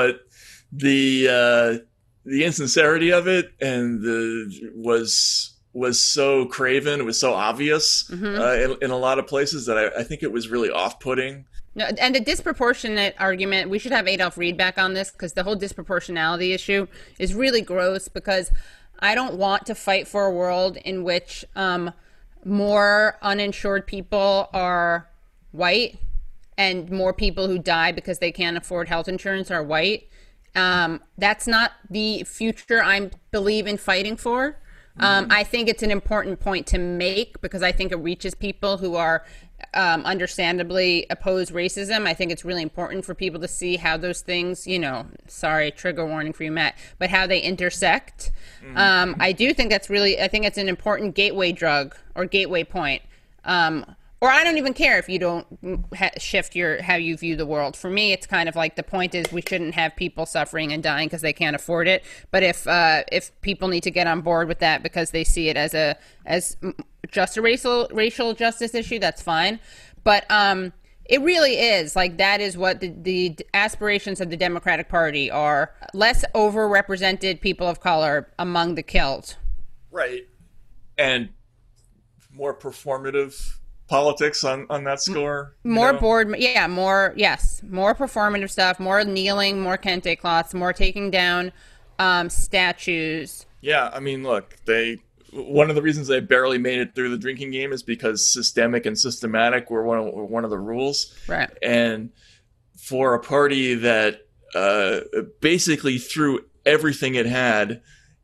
insincerity of it and was so craven. It was so obvious in a lot of places that I think it was really off-putting. No, and the disproportionate argument, we should have Adolph Reed back on this, because the whole disproportionality issue is really gross, because I don't want to fight for a world in which more uninsured people are white and more people who die because they can't afford health insurance are white. That's not the future I believe in fighting for. I think it's an important point to make because I think it reaches people who are understandably oppose racism. I think it's really important for people to see how those things, sorry, trigger warning for you, Matt, but how they intersect. I do think I think it's an important gateway drug or gateway point. Or I don't even care if you don't shift how you view the world. For me, it's kind of like the point is we shouldn't have people suffering and dying because they can't afford it. But if people need to get on board with that because they see it as just a racial justice issue, that's fine. But It really is. Like, that is what the aspirations of the Democratic Party are. Less overrepresented people of color among the killed. Right. And more performative politics on that score. More performative stuff, more kneeling, more kente cloths, more taking down statues. Yeah, I mean, look, one of the reasons they barely made it through the drinking game is because systemic and systematic were one of the rules. Right. And for a party that basically threw everything it had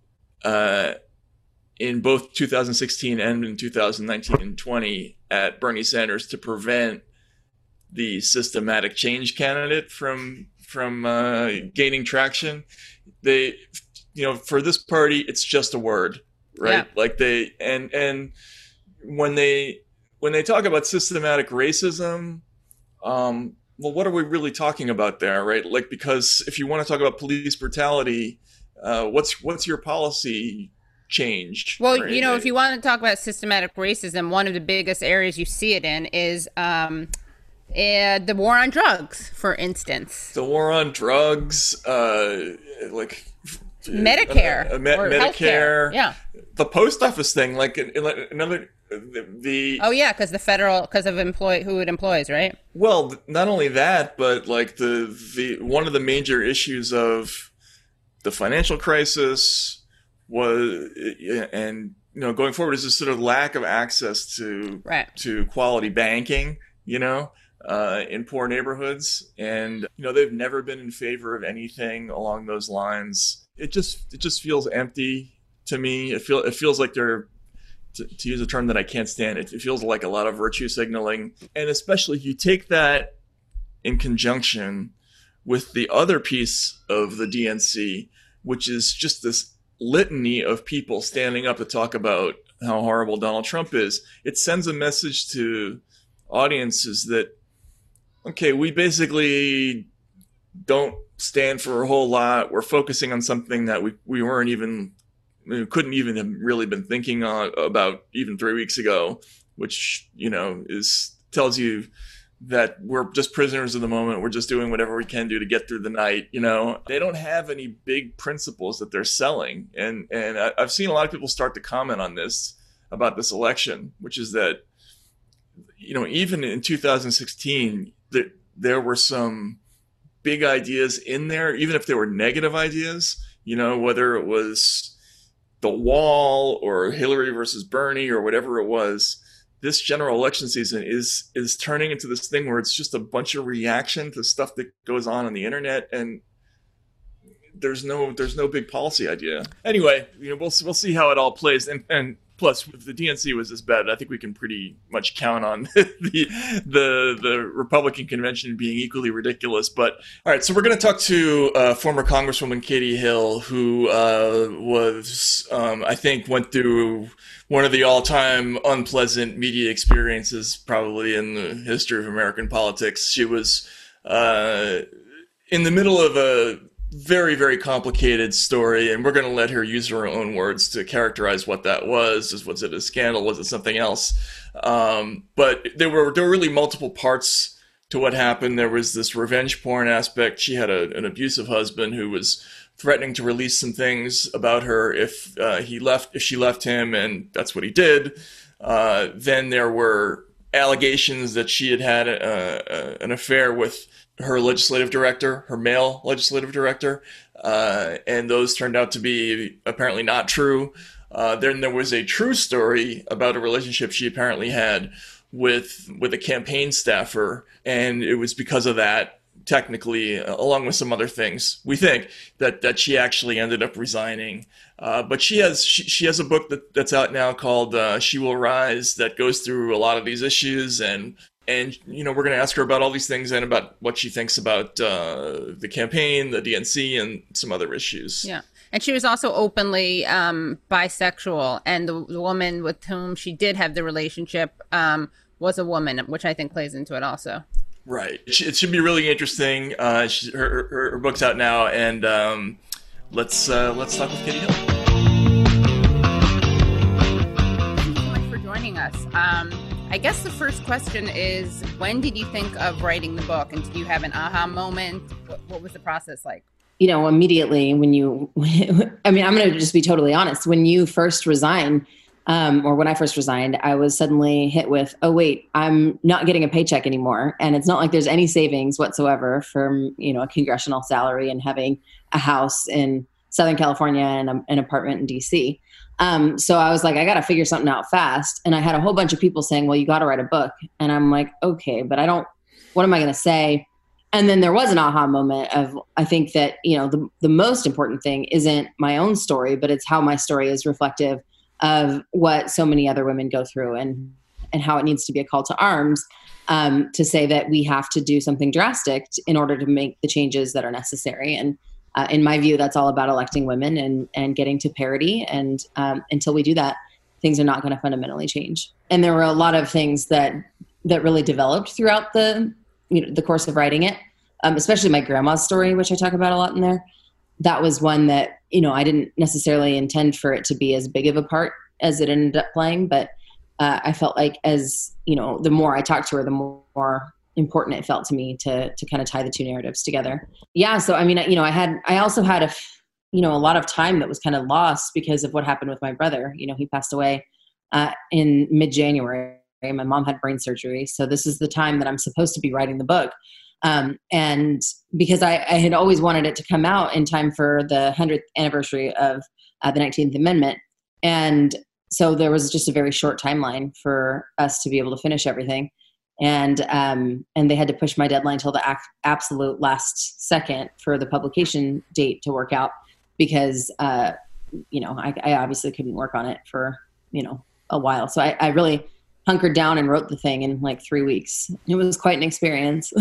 in both 2016 and in 2019 and 20 at Bernie Sanders to prevent the systematic change candidate from gaining traction, for this party, it's just a word. Right. Yeah. Like and when they talk about systematic racism, well, what are we really talking about there? Right. Like, because if you want to talk about police brutality, what's your policy change? Well, right? If you want to talk about systematic racism, one of the biggest areas you see it in is the war on drugs, for instance. The war on drugs, Medicare, Medicare, yeah. The post office thing, because of who it employs, right? Well, not only that, but like the one of the major issues of the financial crisis was, and going forward, is this sort of lack of access to quality banking, in poor neighborhoods, and they've never been in favor of anything along those lines. It just feels empty to me. It feels like they're, to use a term that I can't stand, it feels like a lot of virtue signaling. And especially if you take that in conjunction with the other piece of the DNC, which is just this litany of people standing up to talk about how horrible Donald Trump is, it sends a message to audiences that, okay, we basically don't stand for a whole lot. We're focusing on something that we couldn't even have really been thinking about even 3 weeks ago, which tells you that we're just prisoners of the moment. We're just doing whatever we can do to get through the night. They don't have any big principles that they're selling, and I've seen a lot of people start to comment on this about this election, which is that even in 2016 there were some big ideas in there, even if they were negative ideas, whether it was the wall or Hillary versus Bernie or whatever it was. This general election season is turning into this thing where it's just a bunch of reaction to stuff that goes on the internet, and there's no big policy idea. Anyway, we'll see how it all plays, and plus, if the DNC was this bad, I think we can pretty much count on the Republican convention being equally ridiculous. But all right, so we're going to talk to former Congresswoman Katie Hill, who went through one of the all-time unpleasant media experiences probably in the history of American politics. She was in the middle of a very, very complicated story, and we're going to let her use her own words to characterize what that was. Was it a scandal? Was it something else? But there were really multiple parts to what happened. There was this revenge porn aspect. She had an abusive husband who was threatening to release some things about her if she left him, and that's what he did. Then there were allegations that she had an affair with her male legislative director, and those turned out to be apparently not true. Then there was a true story about a relationship she apparently had with a campaign staffer, and it was because of that, technically, along with some other things, we think that she actually ended up resigning. But she has a book that's out now called She Will Rise, that goes through a lot of these issues, and we're going to ask her about all these things and about what she thinks about the campaign, the DNC, and some other issues. Yeah. And she was also openly bisexual, and the woman with whom she did have the relationship was a woman, which I think plays into it also. Right. It should be really interesting. Her book's out now, and let's talk with Katie Hill. Thank you so much for joining us. I guess the first question is, when did you think of writing the book? And did you have an aha moment? What was the process like? Immediately when you, I mean, I'm going to just be totally honest. When you first resign, or when I first resigned, I was suddenly hit with, oh, wait, I'm not getting a paycheck anymore. And it's not like there's any savings whatsoever from, a congressional salary and having a house in Southern California and an apartment in DC. So I was like, I got to figure something out fast. And I had a whole bunch of people saying, well, you got to write a book. And I'm like, okay, but what am I going to say? And then there was an aha moment of, I think that, the most important thing isn't my own story, but it's how my story is reflective of what so many other women go through and how it needs to be a call to arms to say that we have to do something drastic in order to make the changes that are necessary. And in my view, that's all about electing women and getting to parity. And until we do that, things are not going to fundamentally change. And there were a lot of things that really developed throughout the course of writing it, especially my grandma's story, which I talk about a lot in there. That was one that, I didn't necessarily intend for it to be as big of a part as it ended up playing. But I felt like as, the more I talked to her, the more important it felt to me to kind of tie the two narratives together. Yeah. So, I mean, I also had a lot of time that was kind of lost because of what happened with my brother. He passed away in mid-January. My mom had brain surgery. So this is the time that I'm supposed to be writing the book. And because I had always wanted it to come out in time for the 100th anniversary of the 19th Amendment. And so there was just a very short timeline for us to be able to finish everything. And they had to push my deadline till the absolute last second for the publication date to work out because, I obviously couldn't work on it for, a while. So I really hunkered down and wrote the thing in like 3 weeks. It was quite an experience.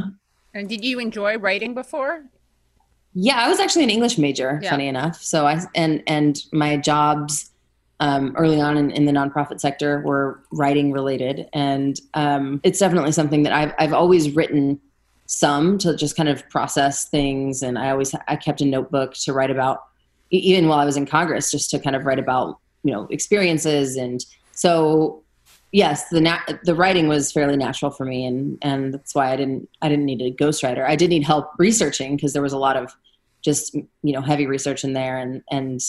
And did you enjoy writing before? Yeah, I was actually an English major, funny enough. So and my jobs early on in the nonprofit sector were writing related. And it's definitely something that I've always written some to just kind of process things. And I kept a notebook to write about, even while I was in Congress, just to kind of write about, experiences. And so yes, the writing was fairly natural for me, and that's why I didn't need a ghostwriter. I did need help researching because there was a lot of just heavy research in there, and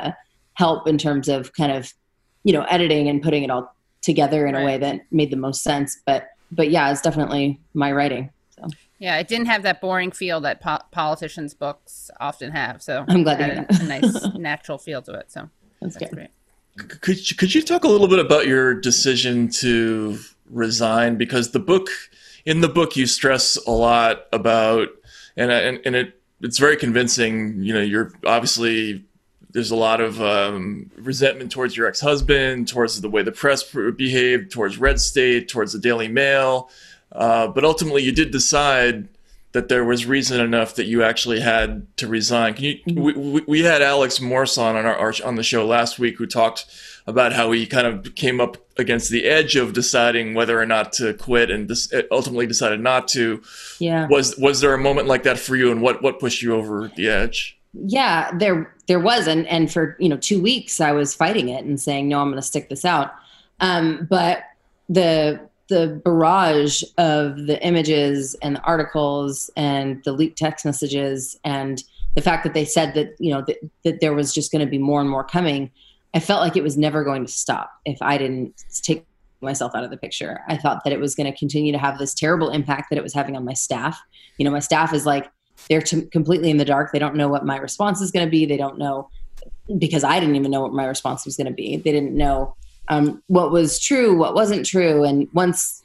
help in terms of kind of editing and putting it all together in a way that made the most sense. But yeah, it's definitely my writing. So. Yeah, it didn't have that boring feel that politicians' books often have. So I'm glad it had a nice natural feel to it. So that's great. Could you talk a little bit about your decision to resign? Because in the book you stress a lot about, and it's very convincing. You're obviously, there's a lot of resentment towards your ex-husband, towards the way the press behaved, towards Red State, towards the Daily Mail, but ultimately you did decide that there was reason enough that you actually had to resign. We had Alex Morse on the show last week, who talked about how he kind of came up against the edge of deciding whether or not to quit, and ultimately decided not to. Yeah. Was there a moment like that for you, and what pushed you over the edge? Yeah, there was, and for 2 weeks I was fighting it and saying, no, I'm going to stick this out. But the barrage of the images and the articles and the leaked text messages and the fact that they said that, that there was just going to be more and more coming, I felt like it was never going to stop if I didn't take myself out of the picture. I thought that it was going to continue to have this terrible impact that it was having on my staff. My staff is like, they're completely in the dark. They don't know what my response is going to be. They don't know, because I didn't even know what my response was going to be. They didn't know what was true, what wasn't true. And once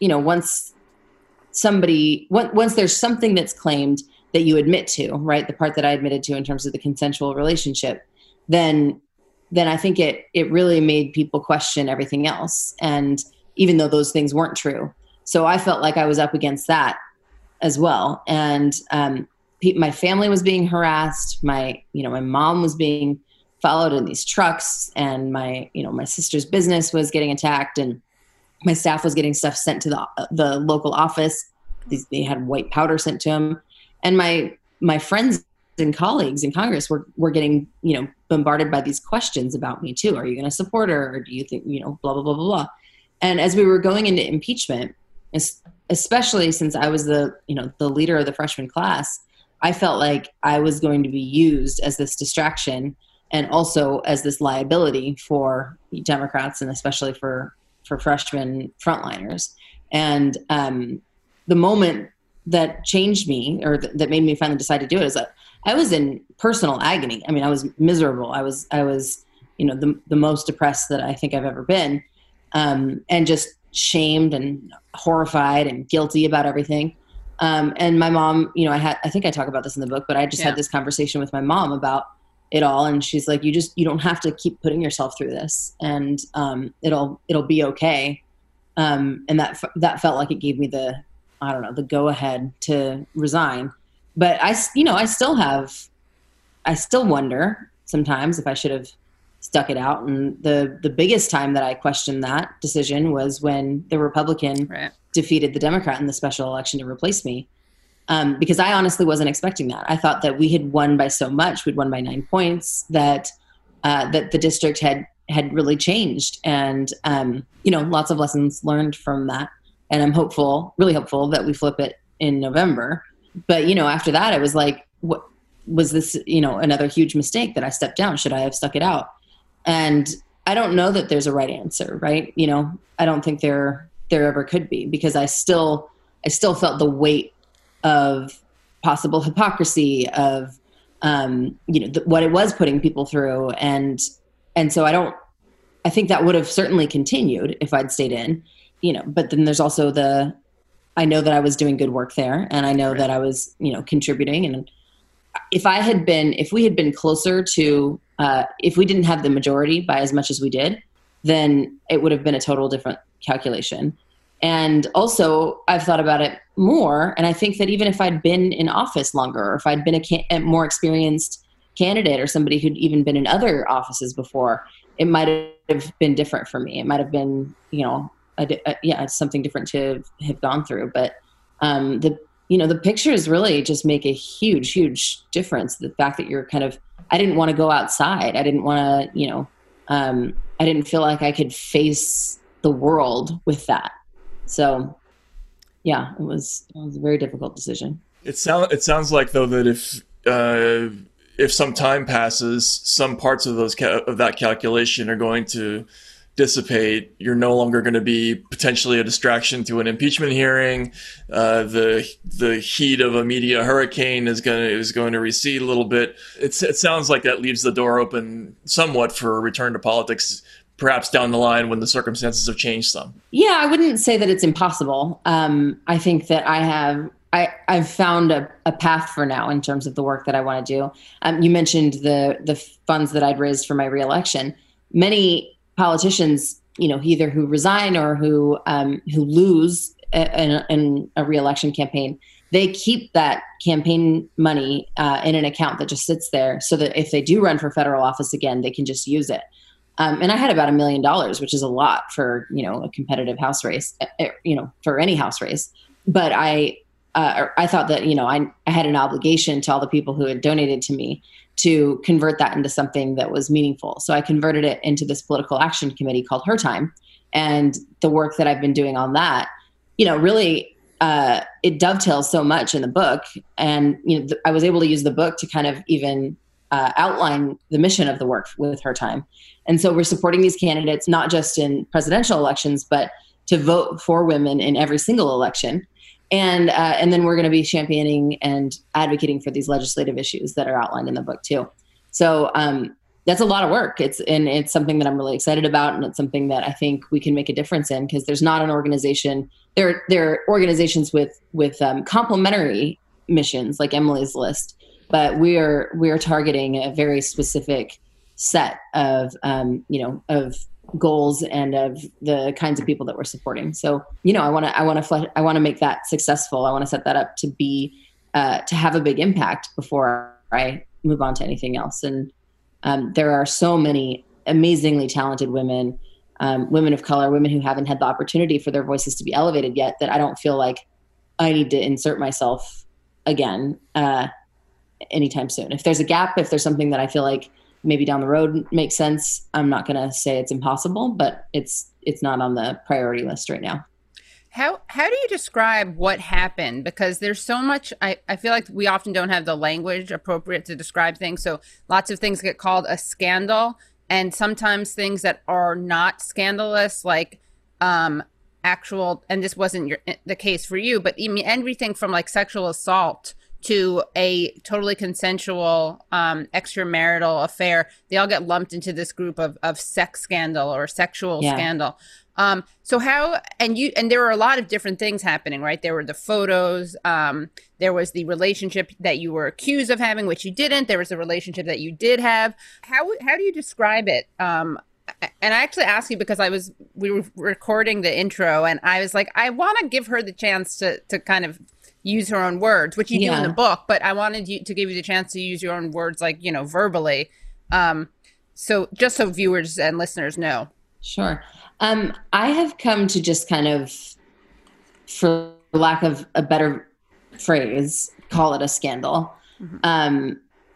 there's something that's claimed that you admit to, right? The part that I admitted to in terms of the consensual relationship, then I think it really made people question everything else. And even though those things weren't true. So I felt like I was up against that as well. And my family was being harassed. My mom was being followed in these trucks, and my sister's business was getting attacked, and my staff was getting stuff sent to the local office. They had white powder sent to them. And my friends and colleagues in Congress were getting, bombarded by these questions about me too. Are you going to support her? Or do you think, blah, blah, blah, blah, blah. And as we were going into impeachment, especially since I was the leader of the freshman class, I felt like I was going to be used as this distraction and also as this liability for Democrats and especially for freshman frontliners. And the moment that changed me, or that made me finally decide to do it, is that I was in personal agony. I mean, I was miserable. I was the most depressed that I think I've ever been, and just shamed and horrified and guilty about everything. And my mom, I think I talk about this in the book, but I just had this conversation with my mom about it all. And she's like, you don't have to keep putting yourself through this, and it'll be okay. And that felt like it gave me the go ahead to resign. But I still wonder sometimes if I should have stuck it out. And the biggest time that I questioned that decision was when the Republican defeated the Democrat in the special election to replace me. Because I honestly wasn't expecting that. I thought that we had won by so much. We'd won by 9 points, that the district had really changed. And, lots of lessons learned from that. And I'm really hopeful that we flip it in November. But, after that, I was like, what was this, another huge mistake that I stepped down? Should I have stuck it out? And I don't know that there's a right answer, right? I don't think there ever could be, because I still felt the weight of possible hypocrisy of, what it was putting people through. And so I think that would have certainly continued if I'd stayed in, but then there's also I know that I was doing good work there, and I know that I was, contributing. And if we had been closer to, if we didn't have the majority by as much as we did, then it would have been a total different calculation. And also, I've thought about it more, and I think that even if I'd been in office longer, or if I'd been a more experienced candidate, or somebody who'd even been in other offices before, it might have been different for me. It might have been, something different to have gone through. But the pictures really just make a huge, huge difference. The fact that I didn't want to go outside. I didn't want to, I didn't feel like I could face the world with that. So, yeah, it was a very difficult decision. It sounds like, though, that if some time passes, some parts of that calculation are going to dissipate. You're no longer going to be potentially a distraction to an impeachment hearing. The heat of a media hurricane is going to recede a little bit. It sounds like that leaves the door open somewhat for a return to politics, perhaps down the line when the circumstances have changed some. Yeah, I wouldn't say that it's impossible. I think that I've found a path for now in terms of the work that I want to do. You mentioned the funds that I'd raised for my reelection. Many politicians, either who resign or who lose in a reelection campaign, they keep that campaign money in an account that just sits there, so that if they do run for federal office again, they can just use it. And I had about $1 million, which is a lot for, a competitive House race, for any House race. But I thought that, I had an obligation to all the people who had donated to me to convert that into something that was meaningful. So I converted it into this political action committee called Her Time. And the work that I've been doing on that, really, it dovetails so much in the book. And, I was able to use the book to kind of even outline the mission of the work with Her Time. And so we're supporting these candidates, not just in presidential elections, but to vote for women in every single election. And then we're going to be championing and advocating for these legislative issues that are outlined in the book too. So that's a lot of work. It's something that I'm really excited about, and it's something that I think we can make a difference in, because there's not an organization. There are organizations with complementary missions like Emily's List, but we are targeting a very specific set of of goals and of the kinds of people that we're supporting. So, I want to make that successful. I want to set that up to be, to have a big impact before I move on to anything else. And there are so many amazingly talented women, women of color, women who haven't had the opportunity for their voices to be elevated yet, that I don't feel like I need to insert myself again anytime soon. If there's a gap, if there's something that I feel like maybe down the road makes sense. I'm not going to say it's impossible, but it's not on the priority list right now. How do you describe what happened? Because there's so much, I feel like we often don't have the language appropriate to describe things. So lots of things get called a scandal, and sometimes things that are not scandalous, like actual, and this wasn't the case for you, but everything from like sexual assault to a totally consensual extramarital affair, they all get lumped into this group of sex scandal or sexual scandal. So how, and there were a lot of different things happening, right? There were the photos, there was the relationship that you were accused of having, which you didn't. There was a relationship that you did have. How do you describe it? And I actually asked you because we were recording the intro, and I was like, I want to give her the chance to kind of use her own words, which you do in the book, but I wanted you to give you the chance to use your own words, like, verbally. So just so viewers and listeners know. Sure. I have come to just kind of, for lack of a better phrase, call it a scandal. Mm-hmm.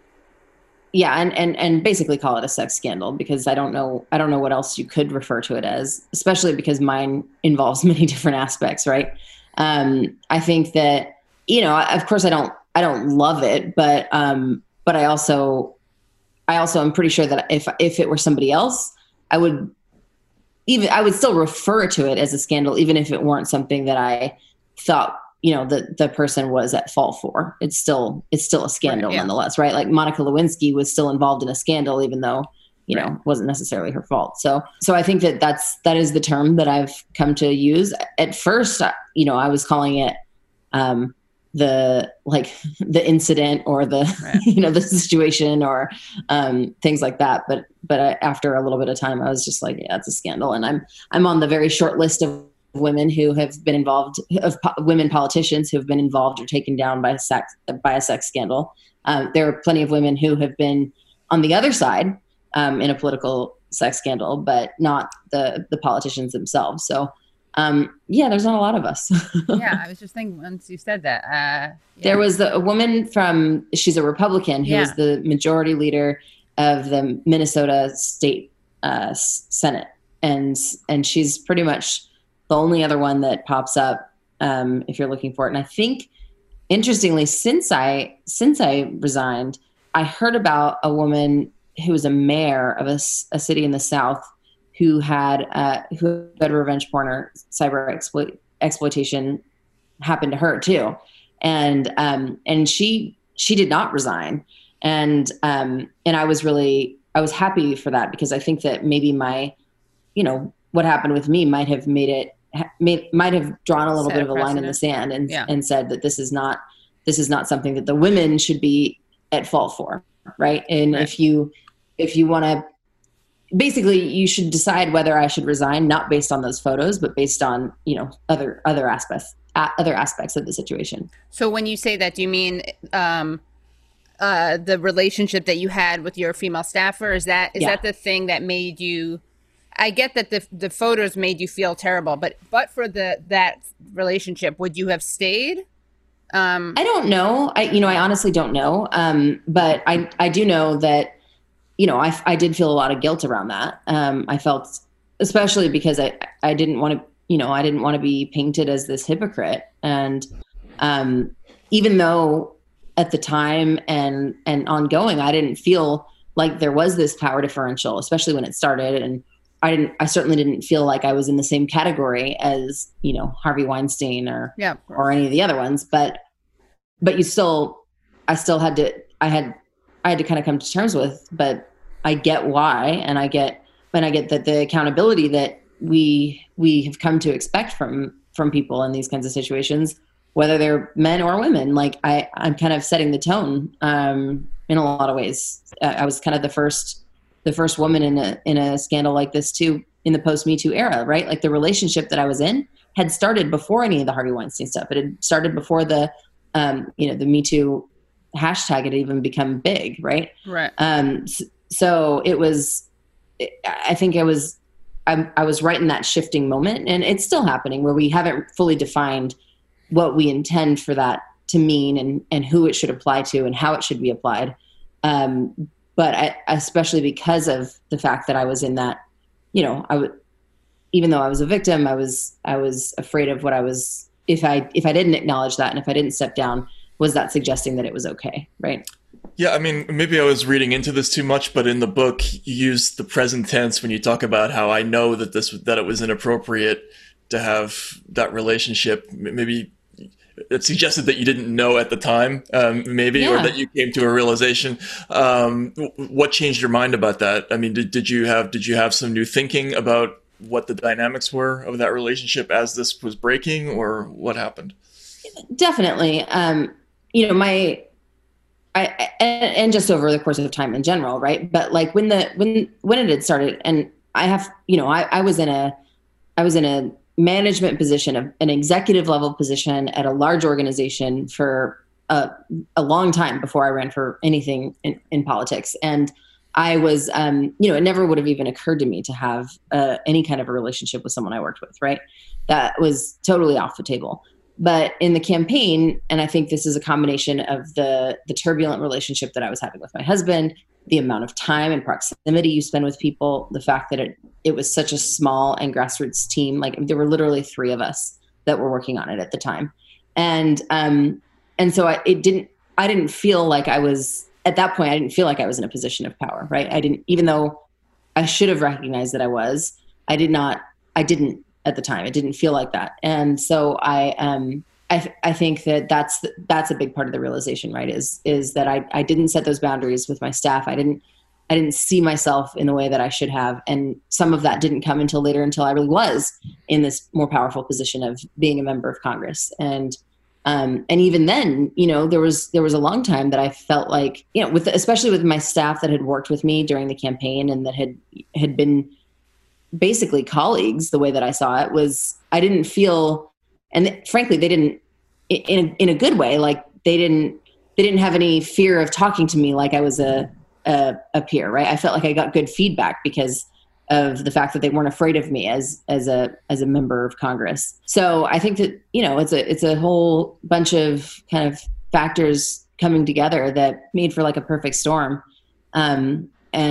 And basically call it a sex scandal, because I don't know what else you could refer to it as, especially because mine involves many different aspects, right? I think that, of course I don't love it, but I also am pretty sure that if it were somebody else, I would still refer to it as a scandal, even if it weren't something that I thought, the person was at fault for. It's still a scandal, right, nonetheless, right? Like Monica Lewinsky was still involved in a scandal, even though, right, wasn't necessarily her fault. So I think that is the term that I've come to use. At first, I was calling it, the incident or the, right, the situation or, things like that. But after a little bit of time, I was just like, yeah, it's a scandal. And I'm on the very short list of women who have been involved, women politicians who have been involved or taken down by a sex scandal. There are plenty of women who have been on the other side, in a political sex scandal, but not the politicians themselves. So, there's not a lot of us. Yeah, I was just thinking once you said that. There was a woman she's a Republican who was the majority leader of the Minnesota State Senate, and she's pretty much the only other one that pops up if you're looking for it. And I think, interestingly, since I resigned, I heard about a woman who was a mayor of a city in the South who had revenge porn or cyber exploitation happen to her too, and she did not resign, and I was happy for that, because I think that maybe what happened with me might have might have drawn a little bit of a line in the sand and said that this is not something that the women should be at fault for, right? And right, if you want to. Basically, you should decide whether I should resign, not based on those photos, but based on, other aspects of the situation. So when you say that, do you mean the relationship that you had with your female staffer? Is that the thing that made you? I get that the photos made you feel terrible, but for that relationship, would you have stayed? I don't know. I honestly don't know. But I do know that. I did feel a lot of guilt around that. I felt, especially because I didn't want to be painted as this hypocrite. And even though at the time and ongoing, I didn't feel like there was this power differential, especially when it started. And I certainly didn't feel like I was in the same category as, Harvey Weinstein or any of the other ones. But I had to kind of come to terms with, but I get why. And I get that the accountability that we have come to expect from people in these kinds of situations, whether they're men or women, like I'm kind of setting the tone, in a lot of ways. I was kind of the first woman in a scandal like this too, in the post Me Too era, right? Like the relationship that I was in had started before any of the Harvey Weinstein stuff. It had started before the Me Too hashtag had even become big, right? Right. So it was, I think I was right in that shifting moment, and it's still happening where we haven't fully defined what we intend for that to mean and who it should apply to and how it should be applied. but especially because of the fact that I was in that, even though I was a victim, I was afraid of what I was, if I didn't acknowledge that and if I didn't step down, was that suggesting that it was okay, right? Yeah, I mean, maybe I was reading into this too much, but in the book, you use the present tense when you talk about how I know that it was inappropriate to have that relationship. Maybe it suggested that you didn't know at the time, or that you came to a realization. What changed your mind about that? I mean, did you have some new thinking about what the dynamics were of that relationship as this was breaking, or what happened? Definitely. And just over the course of time in general, right? But like when it had started, and I was in a management position, an executive level position at a large organization for a long time before I ran for anything in politics. And I was, it never would have even occurred to me to have any kind of a relationship with someone I worked with, right? That was totally off the table. But in the campaign, and I think this is a combination of the turbulent relationship that I was having with my husband, the amount of time and proximity you spend with people, the fact that it was such a small and grassroots team, like there were literally 3 of us that were working on it at the time. And so I didn't feel like I was, at that point, I didn't feel like I was in a position of power, right? Even though I should have recognized that I didn't at the time. It didn't feel like that. And so I think that that's a big part of the realization, right? Is that I didn't set those boundaries with my staff. I didn't see myself in the way that I should have. And some of that didn't come until I really was in this more powerful position of being a member of Congress. And even then, there was a long time that I felt like, especially with my staff that had worked with me during the campaign and that had been basically colleagues, the way that I saw it was, I didn't feel, and frankly, they didn't, in a good way, like they didn't have any fear of talking to me like I was a peer, right? I felt like I got good feedback because of the fact that they weren't afraid of me as a member of Congress. So I think that, it's a whole bunch of kind of factors coming together that made for like a perfect storm. And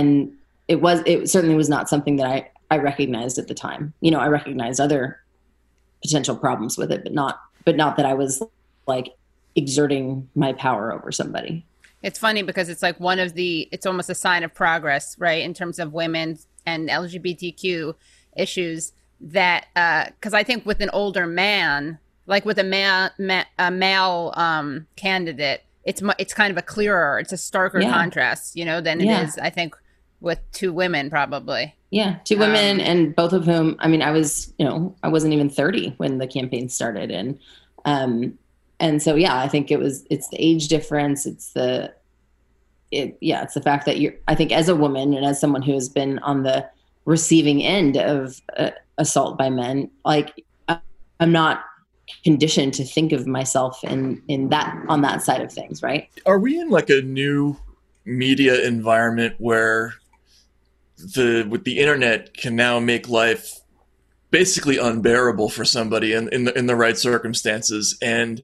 it certainly was not something that I recognized at the time. I recognized other potential problems with it, but not that I was like exerting my power over somebody. It's funny because it's like it's almost a sign of progress, right? In terms of women and LGBTQ issues that, cause I think with an older man, like with a male candidate, it's kind of a clearer, it's a starker contrast, than it is, I think, with 2 women probably. Yeah, 2 women, and both of whom, I mean, I wasn't even 30 when the campaign started. And so, yeah, I think it's the age difference. It's the fact that I think as a woman and as someone who has been on the receiving end of assault by men, like I'm not conditioned to think of myself on that side of things. Right. Are we in like a new media environment where with the internet can now make life basically unbearable for somebody in the right circumstances, and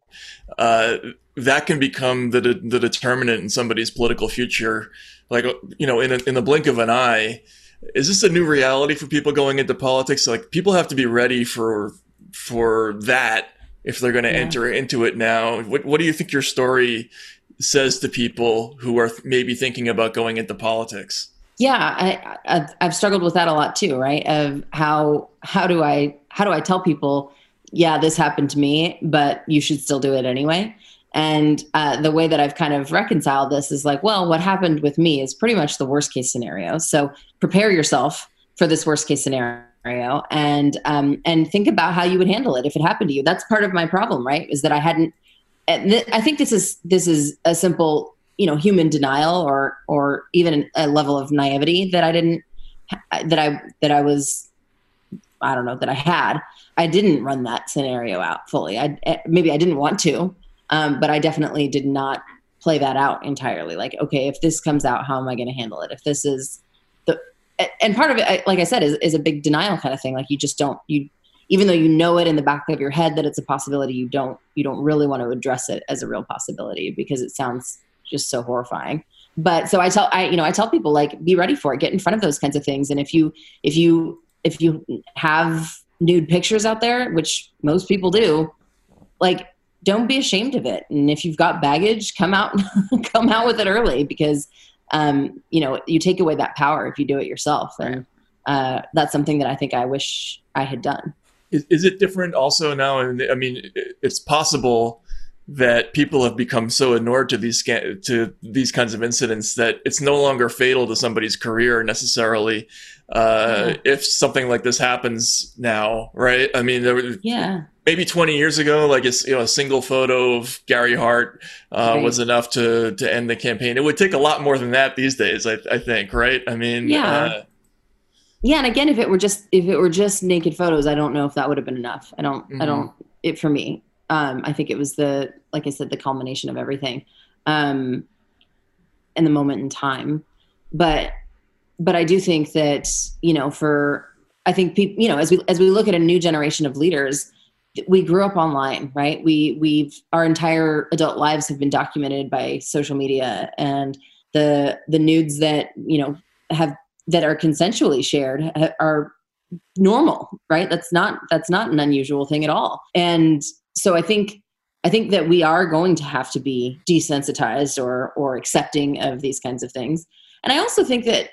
that can become the determinant in somebody's political future, like in the blink of an eye? Is this a new reality for people going into politics? Like, people have to be ready for that if they're going to enter into it now. What do you think your story says to people who are maybe thinking about going into politics? Yeah, I've struggled with that a lot too, right? Of how do I tell people, yeah, this happened to me, but you should still do it anyway. And the way that I've kind of reconciled this is like, well, what happened with me is pretty much the worst case scenario. So prepare yourself for this worst case scenario, and think about how you would handle it if it happened to you. That's part of my problem, right? Is that I hadn't. I think this is a simple, human denial or even a level of naivety that I didn't, that I was, I don't know, that I had. I didn't run that scenario out fully. Maybe I didn't want to, but I definitely did not play that out entirely. Like, okay, if this comes out, how am I going to handle it? If this is and part of it, like I said, is a big denial kind of thing. Like, you just don't, even though you know it in the back of your head that it's a possibility, you don't really want to address it as a real possibility because it sounds just so horrifying. But so I tell people, like, be ready for it, get in front of those kinds of things. And if you have nude pictures out there, which most people do, like, don't be ashamed of it. And if you've got baggage, come out with it early, because, you take away that power if you do it yourself. And that's something that I think I wish I had done. Is it different also now? I mean, it's possible that people have become so inured to these kinds of incidents that it's no longer fatal to somebody's career necessarily. If something like this happens now, right? I mean, maybe 20 years ago, like a single photo of Gary Hart was enough to end the campaign. It would take a lot more than that these days, I think, right? I mean, yeah. And again, if it were just naked photos, I don't know if that would have been enough. For me. I think it was like I said, the culmination of everything, and the moment in time. But I do think that, I think people, as we look at a new generation of leaders, we grew up online, right? Our entire adult lives have been documented by social media, and the nudes that, that are consensually shared are normal, right? That's not an unusual thing at all. And so I think that we are going to have to be desensitized or accepting of these kinds of things. And I also think that,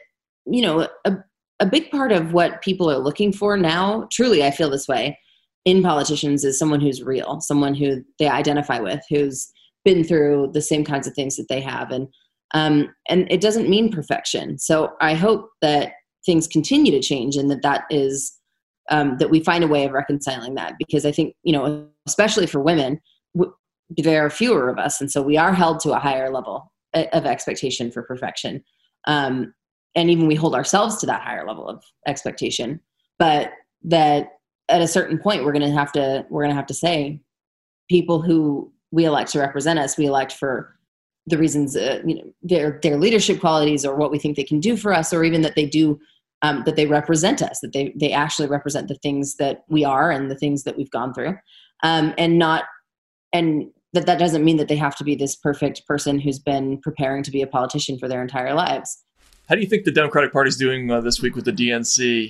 a big part of what people are looking for now, truly, I feel this way, in politicians, is someone who's real, someone who they identify with, who's been through the same kinds of things that they have. And it doesn't mean perfection. So I hope that things continue to change, and that is, that we find a way of reconciling that, because I think, especially for women, there are fewer of us. And so we are held to a higher level of expectation for perfection. And even we hold ourselves to that higher level of expectation, but that at a certain point, we're going to have to say, people who we elect to represent us, we elect for the reasons, their leadership qualities, or what we think they can do for us, or even that they do, that they represent us, that they actually represent the things that we are and the things that we've gone through. And that doesn't mean that they have to be this perfect person who's been preparing to be a politician for their entire lives. How do you think the Democratic Party is doing this week with the DNC?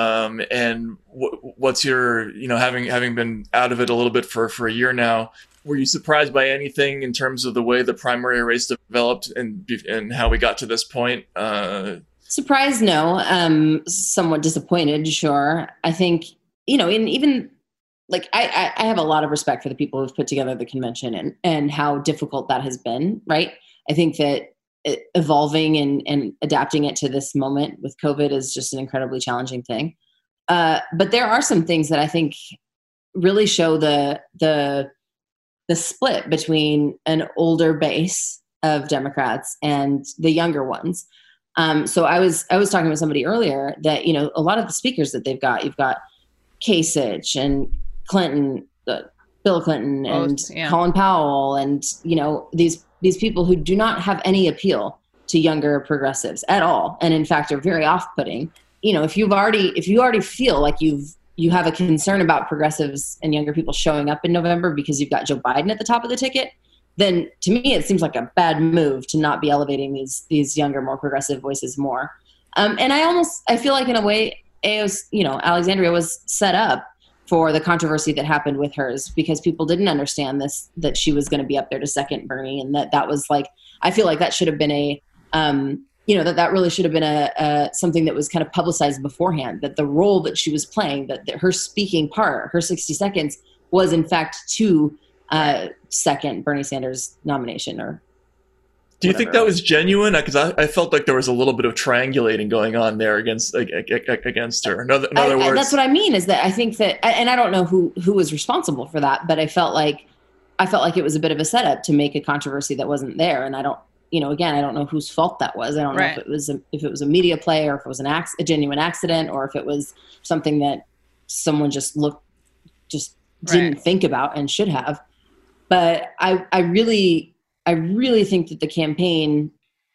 And what's your, having been out of it a little bit for a year now, were you surprised by anything in terms of the way the primary race developed and how we got to this point? Surprised, no. Somewhat disappointed, sure. I think, even like I have a lot of respect for the people who've put together the convention and how difficult that has been, right? I think that evolving and adapting it to this moment with COVID is just an incredibly challenging thing. But there are some things that I think really show the split between an older base of Democrats and the younger ones. So I was talking with somebody earlier that, a lot of the speakers that they've got, you've got Kasich and Clinton, Bill Clinton and Colin Powell, and, these people who do not have any appeal to younger progressives at all. And in fact, are very off-putting. If you already feel like you have a concern about progressives and younger people showing up in November because you've got Joe Biden at the top of the ticket, then to me, it seems like a bad move to not be elevating these younger, more progressive voices more. And I feel like in a way, Alexandria was set up for the controversy that happened with hers, because people didn't understand that she was going to be up there to second Bernie. And that was like, I feel like that should have been that really should have been a something that was kind of publicized beforehand, that the role that she was playing, that her speaking part, her 60 seconds was in fact to second Bernie Sanders' nomination. Or do you think that was genuine? Because I felt like there was a little bit of triangulating going on there against her. In other words, that's what I mean, is that I think that, and I don't know who was responsible for that, but I felt like it was a bit of a setup to make a controversy that wasn't there. And I don't know whose fault that was. I don't know if it was a media play, or if it was a genuine accident, or if it was something that someone just didn't think about and should have. But I really think that the campaign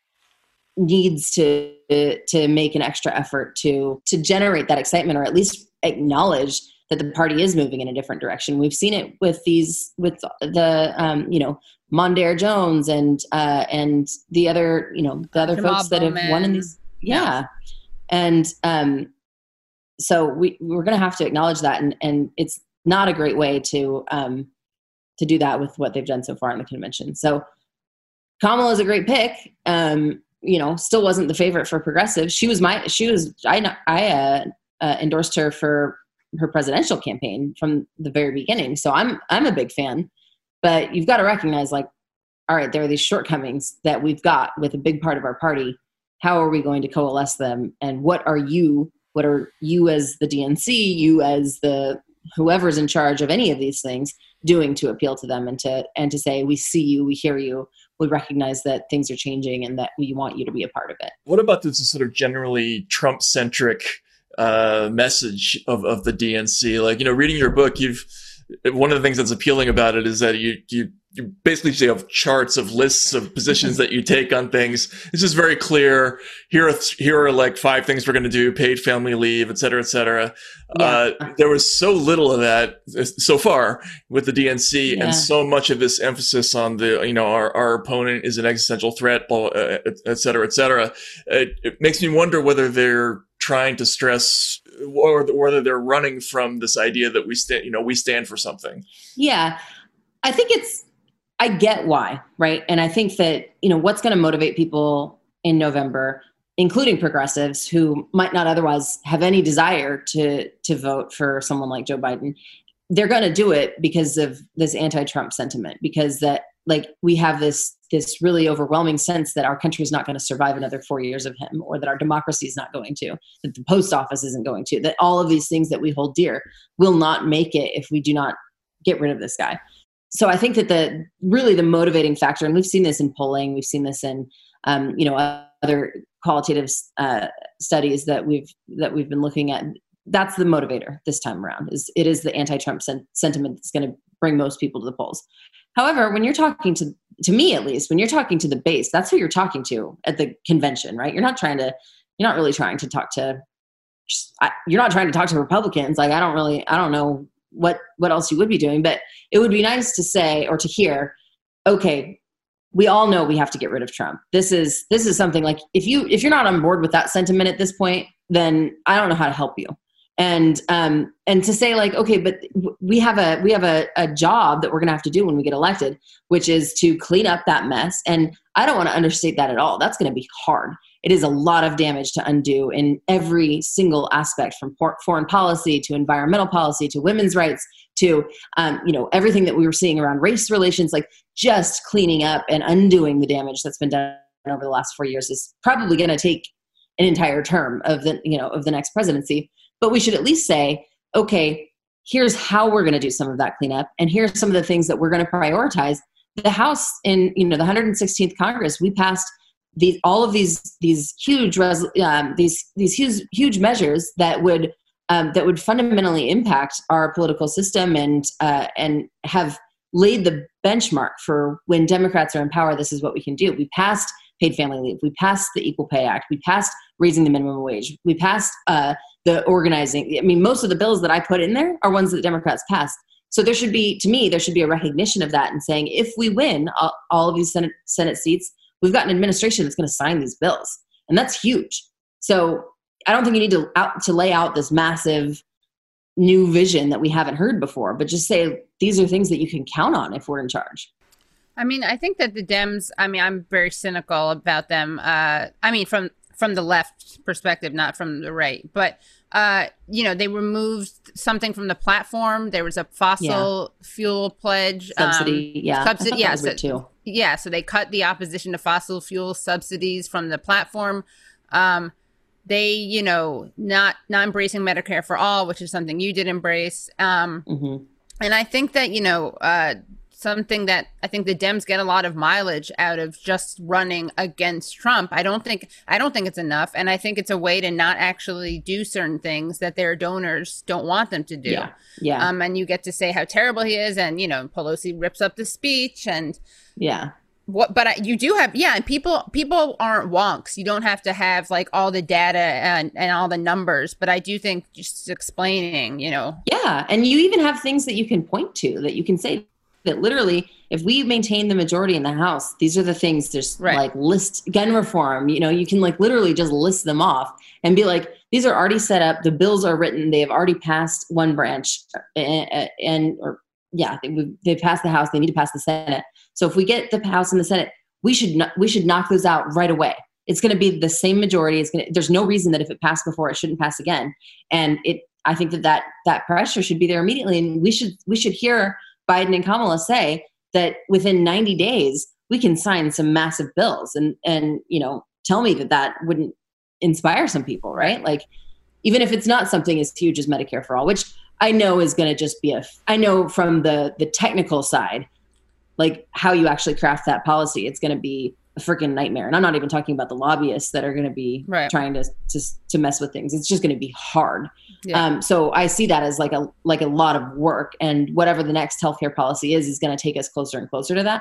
needs to make an extra effort to generate that excitement, or at least acknowledge that the party is moving in a different direction. We've seen it with the Mondaire Jones and the other, the other Jamal folks that have won in these. Yeah. And so we're going to have to acknowledge that. And it's not a great way to do that with what they've done so far in the convention. So Kamala is a great pick. Still wasn't the favorite for progressives. I endorsed her for her presidential campaign from the very beginning. So I'm a big fan, but you've got to recognize, like, all right, there are these shortcomings that we've got with a big part of our party. How are we going to coalesce them? And what are you as the DNC, you as the whoever's in charge of any of these things doing to appeal to them and to say, we see you, we hear you, we recognize that things are changing and that we want you to be a part of it. What about this sort of generally Trump-centric message of the DNC? Like, reading your book, one of the things that's appealing about it is that you basically have charts of lists of positions that you take on things. It's just very clear. Here are like 5 things we're going to do: paid family leave, et cetera, et cetera. Yeah. There was so little of that so far with the DNC, and so much of this emphasis on the, our opponent is an existential threat, et cetera, et cetera. It makes me wonder whether they're trying to stress, or whether they're running from this idea that we stand for something. Yeah, I think I get why, right? And I think that, what's going to motivate people in November, including progressives who might not otherwise have any desire to vote for someone like Joe Biden, they're going to do it because of this anti-Trump sentiment, because that, like, we have this really overwhelming sense that our country is not going to survive another 4 years of him, or that our democracy is not going to, that the post office isn't going to, that all of these things that we hold dear will not make it if we do not get rid of this guy. So I think that the motivating factor, and we've seen this in polling, we've seen this in other qualitative studies that we've been looking at. That's the motivator this time around. It is the anti-Trump sentiment that's going to bring most people to the polls. However, when you're talking to me, at least, when you're talking to the base, that's who you're talking to at the convention, right? You're not really trying to talk to. You're not trying to talk to Republicans. Like, I don't know what else you would be doing, but it would be nice to say, or to hear, okay, we all know we have to get rid of Trump. This is something, like, if you're not on board with that sentiment at this point, then I don't know how to help you. And to say, like, okay, but we have a job that we're going to have to do when we get elected, which is to clean up that mess. And I don't want to understate that at all. That's going to be hard. It is a lot of damage to undo in every single aspect, from foreign policy to environmental policy to women's rights to, everything that we were seeing around race relations. Like, just cleaning up and undoing the damage that's been done over the last 4 years is probably going to take an entire term of the next presidency. But we should at least say, okay, here's how we're going to do some of that cleanup, and here's some of the things that we're going to prioritize. The House in the 116th Congress, we passed all of these huge huge measures that would fundamentally impact our political system and have laid the benchmark for when Democrats are in power. This is what we can do. We passed paid family leave. We passed the Equal Pay Act. We passed raising the minimum wage. We passed the organizing. I mean, most of the bills that I put in there are ones that Democrats passed. So there should be a recognition of that, and saying, if we win all of these Senate seats, we've got an administration that's going to sign these bills. And that's huge. So I don't think you need to lay out this massive new vision that we haven't heard before, but just say, these are things that you can count on if we're in charge. I mean, I think that the Dems, I'm very cynical about them. From the left perspective, not from the right. But, they removed something from the platform. There was a fossil fuel pledge. Subsidy, Subsidy, yeah. Too. Yeah, so they cut the opposition to fossil fuel subsidies from the platform. They, not embracing Medicare for all, which is something you did embrace. And I think that, something that I think the Dems get a lot of mileage out of just running against Trump. I don't think it's enough. And I think it's a way to not actually do certain things that their donors don't want them to do. Yeah. And you get to say how terrible he is. And, Pelosi rips up the speech and yeah. But you do have, and people aren't wonks. You don't have to have like all the data and all the numbers, but I do think just explaining, Yeah. And you even have things that you can point to, that you can say, that literally, if we maintain the majority in the House, these are the things. There's like list gun reform. You can like literally just list them off and be like, these are already set up. The bills are written. They have already passed one branch, they've passed the House. They need to pass the Senate. So if we get the House and the Senate, we should knock those out right away. It's going to be the same majority. There's no reason that if it passed before, it shouldn't pass again. And I think that pressure should be there immediately. And we should hear Biden and Kamala say that within 90 days, we can sign some massive bills and tell me that wouldn't inspire some people, right? Like, even if it's not something as huge as Medicare for All, which I know is going to just be I know from the technical side, like how you actually craft that policy, it's going to be a freaking nightmare. And I'm not even talking about the lobbyists that are going to be trying to mess with things. It's just going to be hard. Yeah. So I see that as like a lot of work, and whatever the next healthcare policy is going to take us closer and closer to that.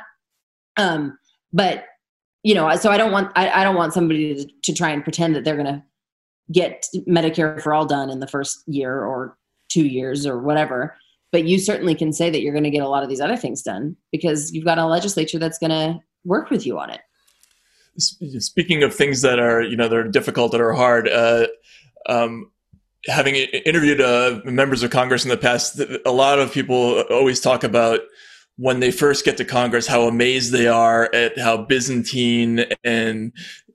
But so I don't want somebody to try and pretend that they're going to get Medicare for All done in the first year or 2 years or whatever. But you certainly can say that you're going to get a lot of these other things done because you've got a legislature that's going to work with you on it. Speaking of things that are, they're difficult, that are hard, having interviewed members of Congress in the past, a lot of people always talk about when they first get to Congress, how amazed they are at how Byzantine and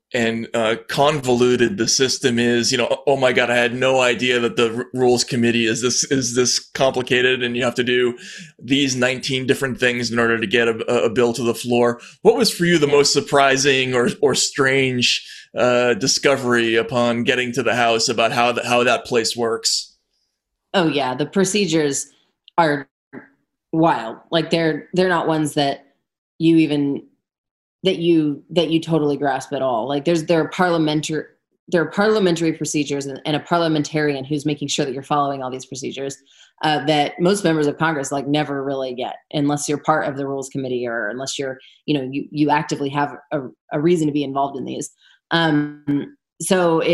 convoluted the system is. Oh my God, I had no idea that the Rules Committee is this complicated, and you have to do these 19 different things in order to get a bill to the floor. What was for you the most surprising or strange discovery upon getting to the House about how that place works? Oh yeah, the procedures are wild. Like they're not ones that you totally grasp at all. Like there are parliamentary procedures and a parliamentarian who's making sure that you're following all these procedures that most members of Congress like never really get unless you're part of the Rules Committee or unless you're, you actively have a reason to be involved in these. So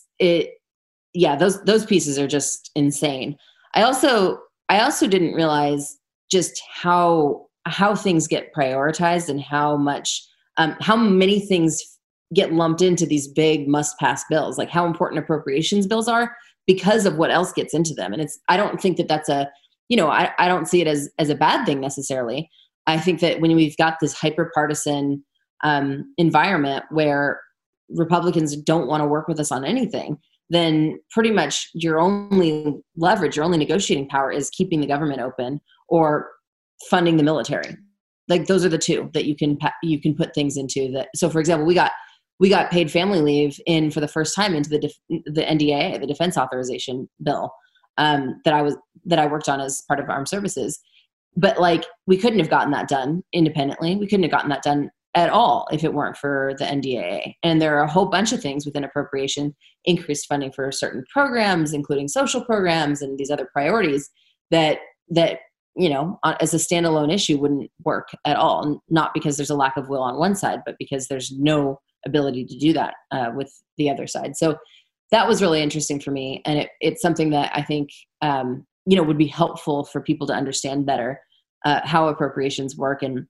those pieces are just insane. I also didn't realize just how things get prioritized and how many things get lumped into these big must-pass bills, like how important appropriations bills are because of what else gets into them. And I don't think that that's I don't see it as a bad thing necessarily. I think that when we've got this hyper-partisan environment where Republicans don't want to work with us on anything, then pretty much your only leverage, your only negotiating power is keeping the government open or funding the military. Like those are the two that you can put things into that. So for example, we got paid family leave in for the first time into the NDAA, the Defense Authorization Bill, that I worked on as part of Armed Services. But like, we couldn't have gotten that done independently. We couldn't have gotten that done at all if it weren't for the NDAA. And there are a whole bunch of things within appropriation, increased funding for certain programs, including social programs and these other priorities that as a standalone issue wouldn't work at all. Not because there's a lack of will on one side, but because there's no ability to do that with the other side. So that was really interesting for me. And it's something that I think, would be helpful for people to understand better how appropriations work. And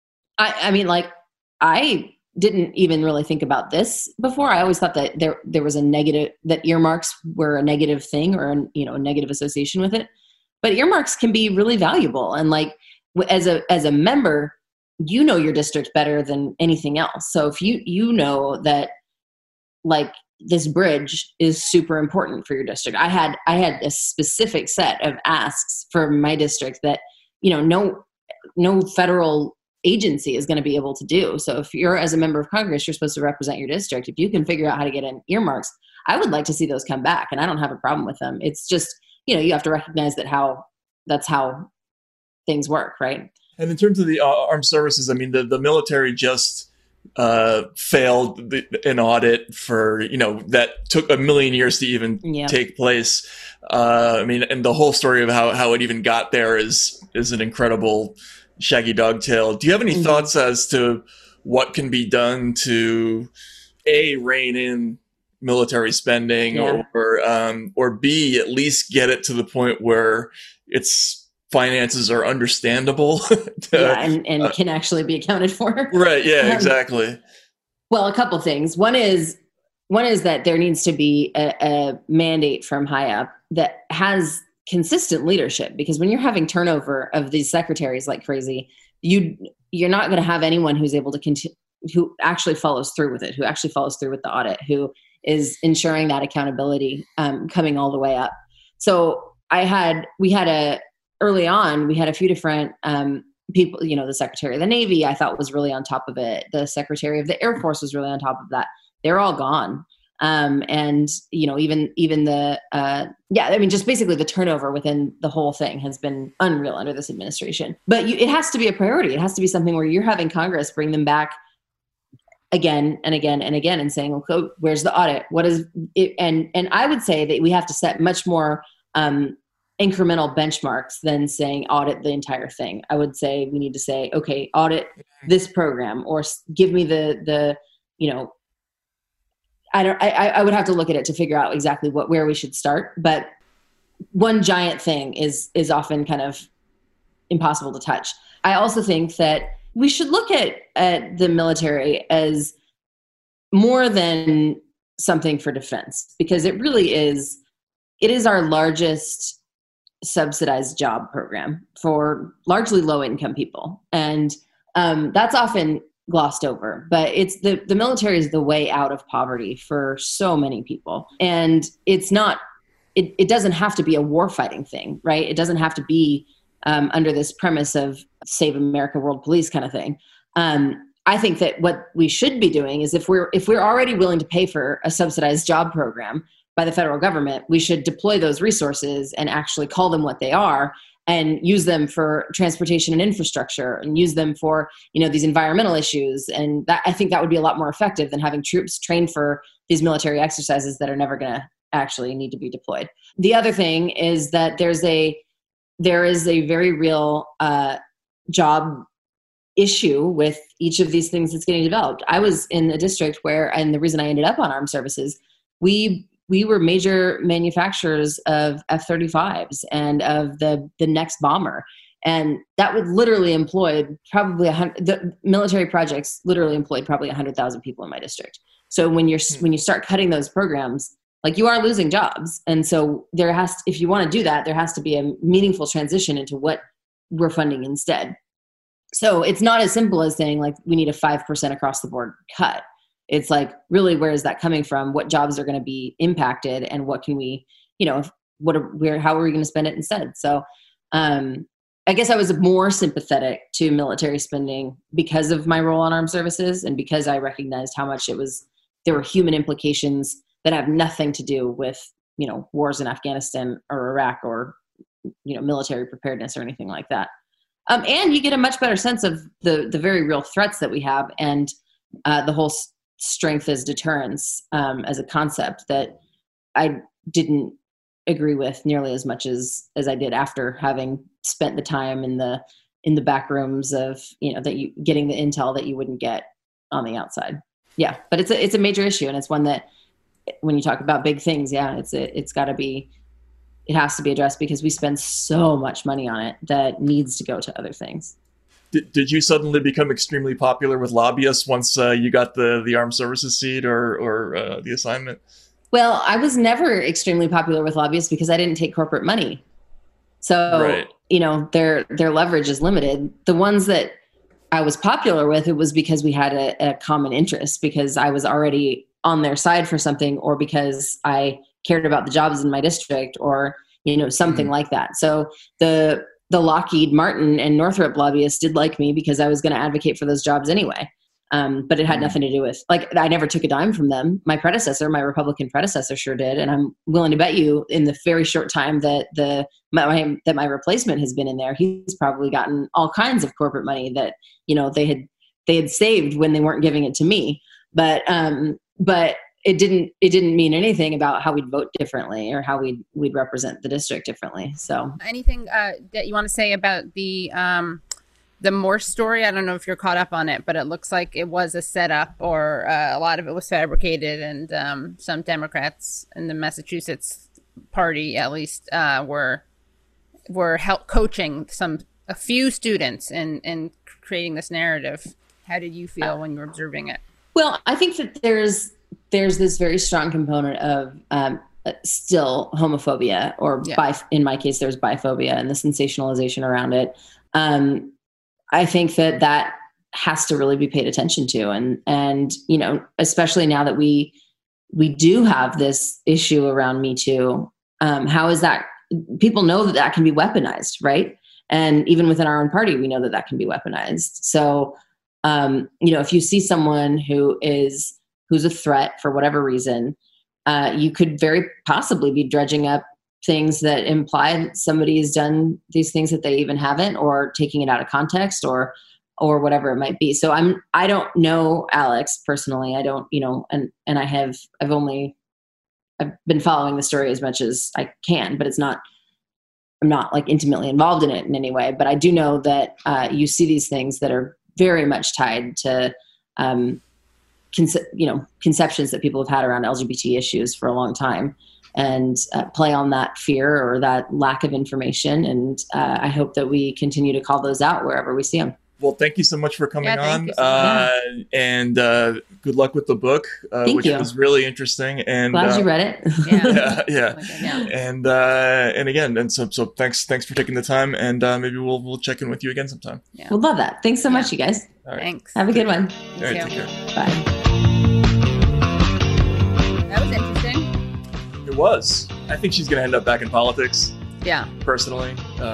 I didn't even really think about this before. I always thought that there was a negative, that earmarks were a negative thing or a negative association with it. But earmarks can be really valuable. And like as a member, your district better than anything else. So if you know that like this bridge is super important for your district. I had a specific set of asks for my district that, no federal agency is going to be able to do. So if you're, as a member of Congress, you're supposed to represent your district. If you can figure out how to get in earmarks, I would like to see those come back, and I don't have a problem with them. It's just, you have to recognize that's how things work, right? And in terms of the armed services, I mean, the military just failed an audit for, that took a million years to even take place. And the whole story of how it even got there is an incredible shaggy dog tale. Do you have any thoughts as to what can be done to rein in military spending or B, at least get it to the point where it's finances are understandable. and can actually be accounted for. Right. Yeah, exactly. Well, a couple things. One is that there needs to be a mandate from high up that has consistent leadership, because when you're having turnover of these secretaries like crazy, you're not going to have anyone who's able to who actually follows through with it, who actually follows through with the audit, who is ensuring that accountability coming all the way up. So early on, we had a few different people, the Secretary of the Navy, I thought was really on top of it. The Secretary of the Air Force was really on top of that. They're all gone. And, even just basically the turnover within the whole thing has been unreal under this administration. But it has to be a priority. It has to be something where you're having Congress bring them back again and again and again and saying, okay, where's the audit? What is it? And I would say that we have to set much more incremental benchmarks than saying audit the entire thing. I would say we need to say, okay, audit this program, or give me the I would have to look at it to figure out exactly where we should start. But one giant thing is often kind of impossible to touch. I also think that we should look at the military as more than something for defense, because it really is. It is our largest subsidized job program for largely low-income people, and that's often glossed over. But it's the military is the way out of poverty for so many people, and it's not. It doesn't have to be a war-fighting thing, right? It doesn't have to be under this premise of Save America, World Police kind of thing. I think that what we should be doing is if we're already willing to pay for a subsidized job program by the federal government, we should deploy those resources and actually call them what they are, and use them for transportation and infrastructure, and use them for, these environmental issues. And that, I think that would be a lot more effective than having troops trained for these military exercises that are never going to actually need to be deployed. The other thing is that there is a very real job issue with each of these things that's getting developed. I was in a district where, and the reason I ended up on armed services, we were major manufacturers of F-35s and of the next bomber. And that would literally employ probably the military projects literally employed probably 100,000 people in my district. So when you start cutting those programs, like, you are losing jobs. And so if you want to do that, there has to be a meaningful transition into what we're funding instead. So it's not as simple as saying, like, we need a 5% across the board cut. It's like, really, where is that coming from? What jobs are going to be impacted, and what can we, how are we going to spend it instead? So I guess I was more sympathetic to military spending because of my role on armed services, and because I recognized how much there were human implications that have nothing to do with, wars in Afghanistan or Iraq, or, military preparedness or anything like that. And you get a much better sense of the very real threats that we have, and the whole strength as deterrence as a concept that I didn't agree with nearly as much as I did after having spent the time in the back rooms of, getting the intel that you wouldn't get on the outside. Yeah, but it's a major issue, and it's one that, when you talk about big things, it has to be addressed, because we spend so much money on it that needs to go to other things. Did you suddenly become extremely popular with lobbyists once you got the armed services seat or the assignment? Well, I was never extremely popular with lobbyists because I didn't take corporate money. So, right. Their leverage is limited. The ones that I was popular with, it was because we had a common interest, because I was already on their side for something, or because I cared about the jobs in my district, or, something like that. So the Lockheed Martin and Northrop lobbyists did like me because I was going to advocate for those jobs anyway. But it had nothing to do with, I never took a dime from them. My Republican predecessor sure did. And I'm willing to bet you, in the very short time that my replacement has been in there, he's probably gotten all kinds of corporate money that, they had saved when they weren't giving it to me. But it didn't mean anything about how we'd vote differently, or how we'd represent the district differently. So anything that you want to say about the Morse story? I don't know if you're caught up on it, but it looks like it was a setup, or a lot of it was fabricated, and some Democrats in the Massachusetts party, at least, were were coaching a few students in creating this narrative. How did you feel when you were observing it? Well, I think that there's this very strong component of still homophobia, or in my case, there's biphobia and the sensationalization around it. I think that has to really be paid attention to, and especially now that we do have this issue around Me Too. How is that? People know that can be weaponized, right? And even within our own party, we know that can be weaponized. So, if you see someone who's a threat for whatever reason, you could very possibly be dredging up things that imply that somebody has done these things that they even haven't, or taking it out of context, or whatever it might be. So I don't know Alex personally. I don't, and I've been following the story as much as I can, but I'm not like intimately involved in it in any way. But I do know that you see these things that are very much tied to, conceptions that people have had around LGBT issues for a long time, and play on that fear or that lack of information. And I hope that we continue to call those out wherever we see them. Well, thank you so much for coming on. And good luck with the book, which was really interesting. And glad you read it. Yeah. And again, so thanks for taking the time. And maybe we'll check in with you again sometime. Yeah. We'll love that. Thanks so much, you guys. All right. Thanks. Have a good one. All right, take care. Bye. That was interesting. It was. I think she's going to end up back in politics. Yeah. Personally,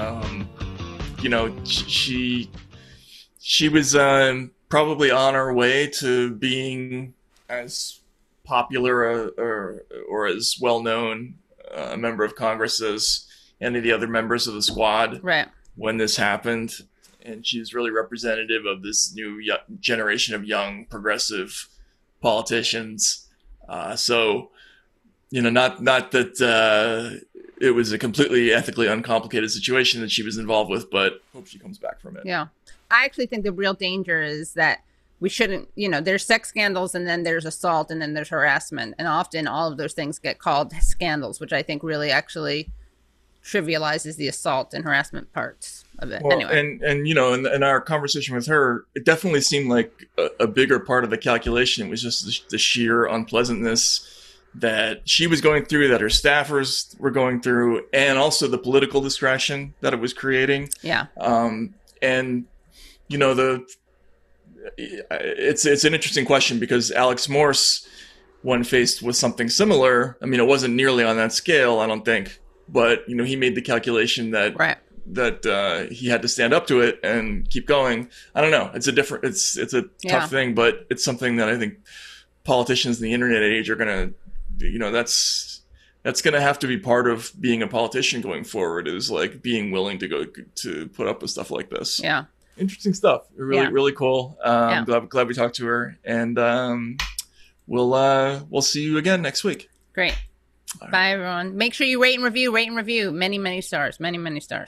she was probably on her way to being as popular or as well-known a member of Congress as any of the other members of the squad when this happened. And she's really representative of this new generation of young progressive politicians. So, not that it was a completely ethically uncomplicated situation that she was involved with, but hope she comes back from it. Yeah. I actually think the real danger is that we shouldn't, there's sex scandals, and then there's assault, and then there's harassment. And often all of those things get called scandals, which I think really actually trivializes the assault and harassment parts of it. Well, anyway. And in our conversation with her, it definitely seemed like a bigger part of the calculation was just the sheer unpleasantness that she was going through, that her staffers were going through, and also the political discretion that it was creating. Yeah. And it's an interesting question, because Alex Morse, when faced with something similar, I mean, it wasn't nearly on that scale, I don't think, but he made the calculation that he had to stand up to it and keep going. I don't know. It's a tough thing, but it's something that I think politicians in the internet age are gonna, that's gonna have to be part of being a politician going forward, is like being willing to put up with stuff like this. Yeah. Interesting stuff. Really cool. Glad we talked to her, and we'll see you again next week. Great. Right. Bye, everyone. Make sure you rate and review. Many, many stars. Many, many stars.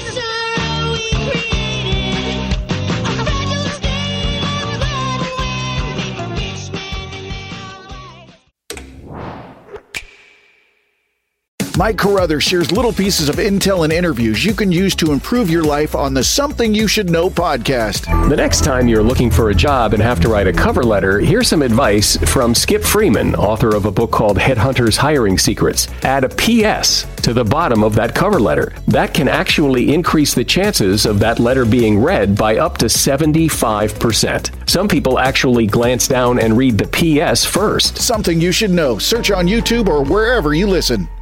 Mike Carruthers shares little pieces of intel and interviews you can use to improve your life on the Something You Should Know podcast. The next time you're looking for a job and have to write a cover letter, here's some advice from Skip Freeman, author of a book called Headhunters Hiring Secrets. Add a PS to the bottom of that cover letter. That can actually increase the chances of that letter being read by up to 75%. Some people actually glance down and read the PS first. Something You Should Know. Search on YouTube or wherever you listen.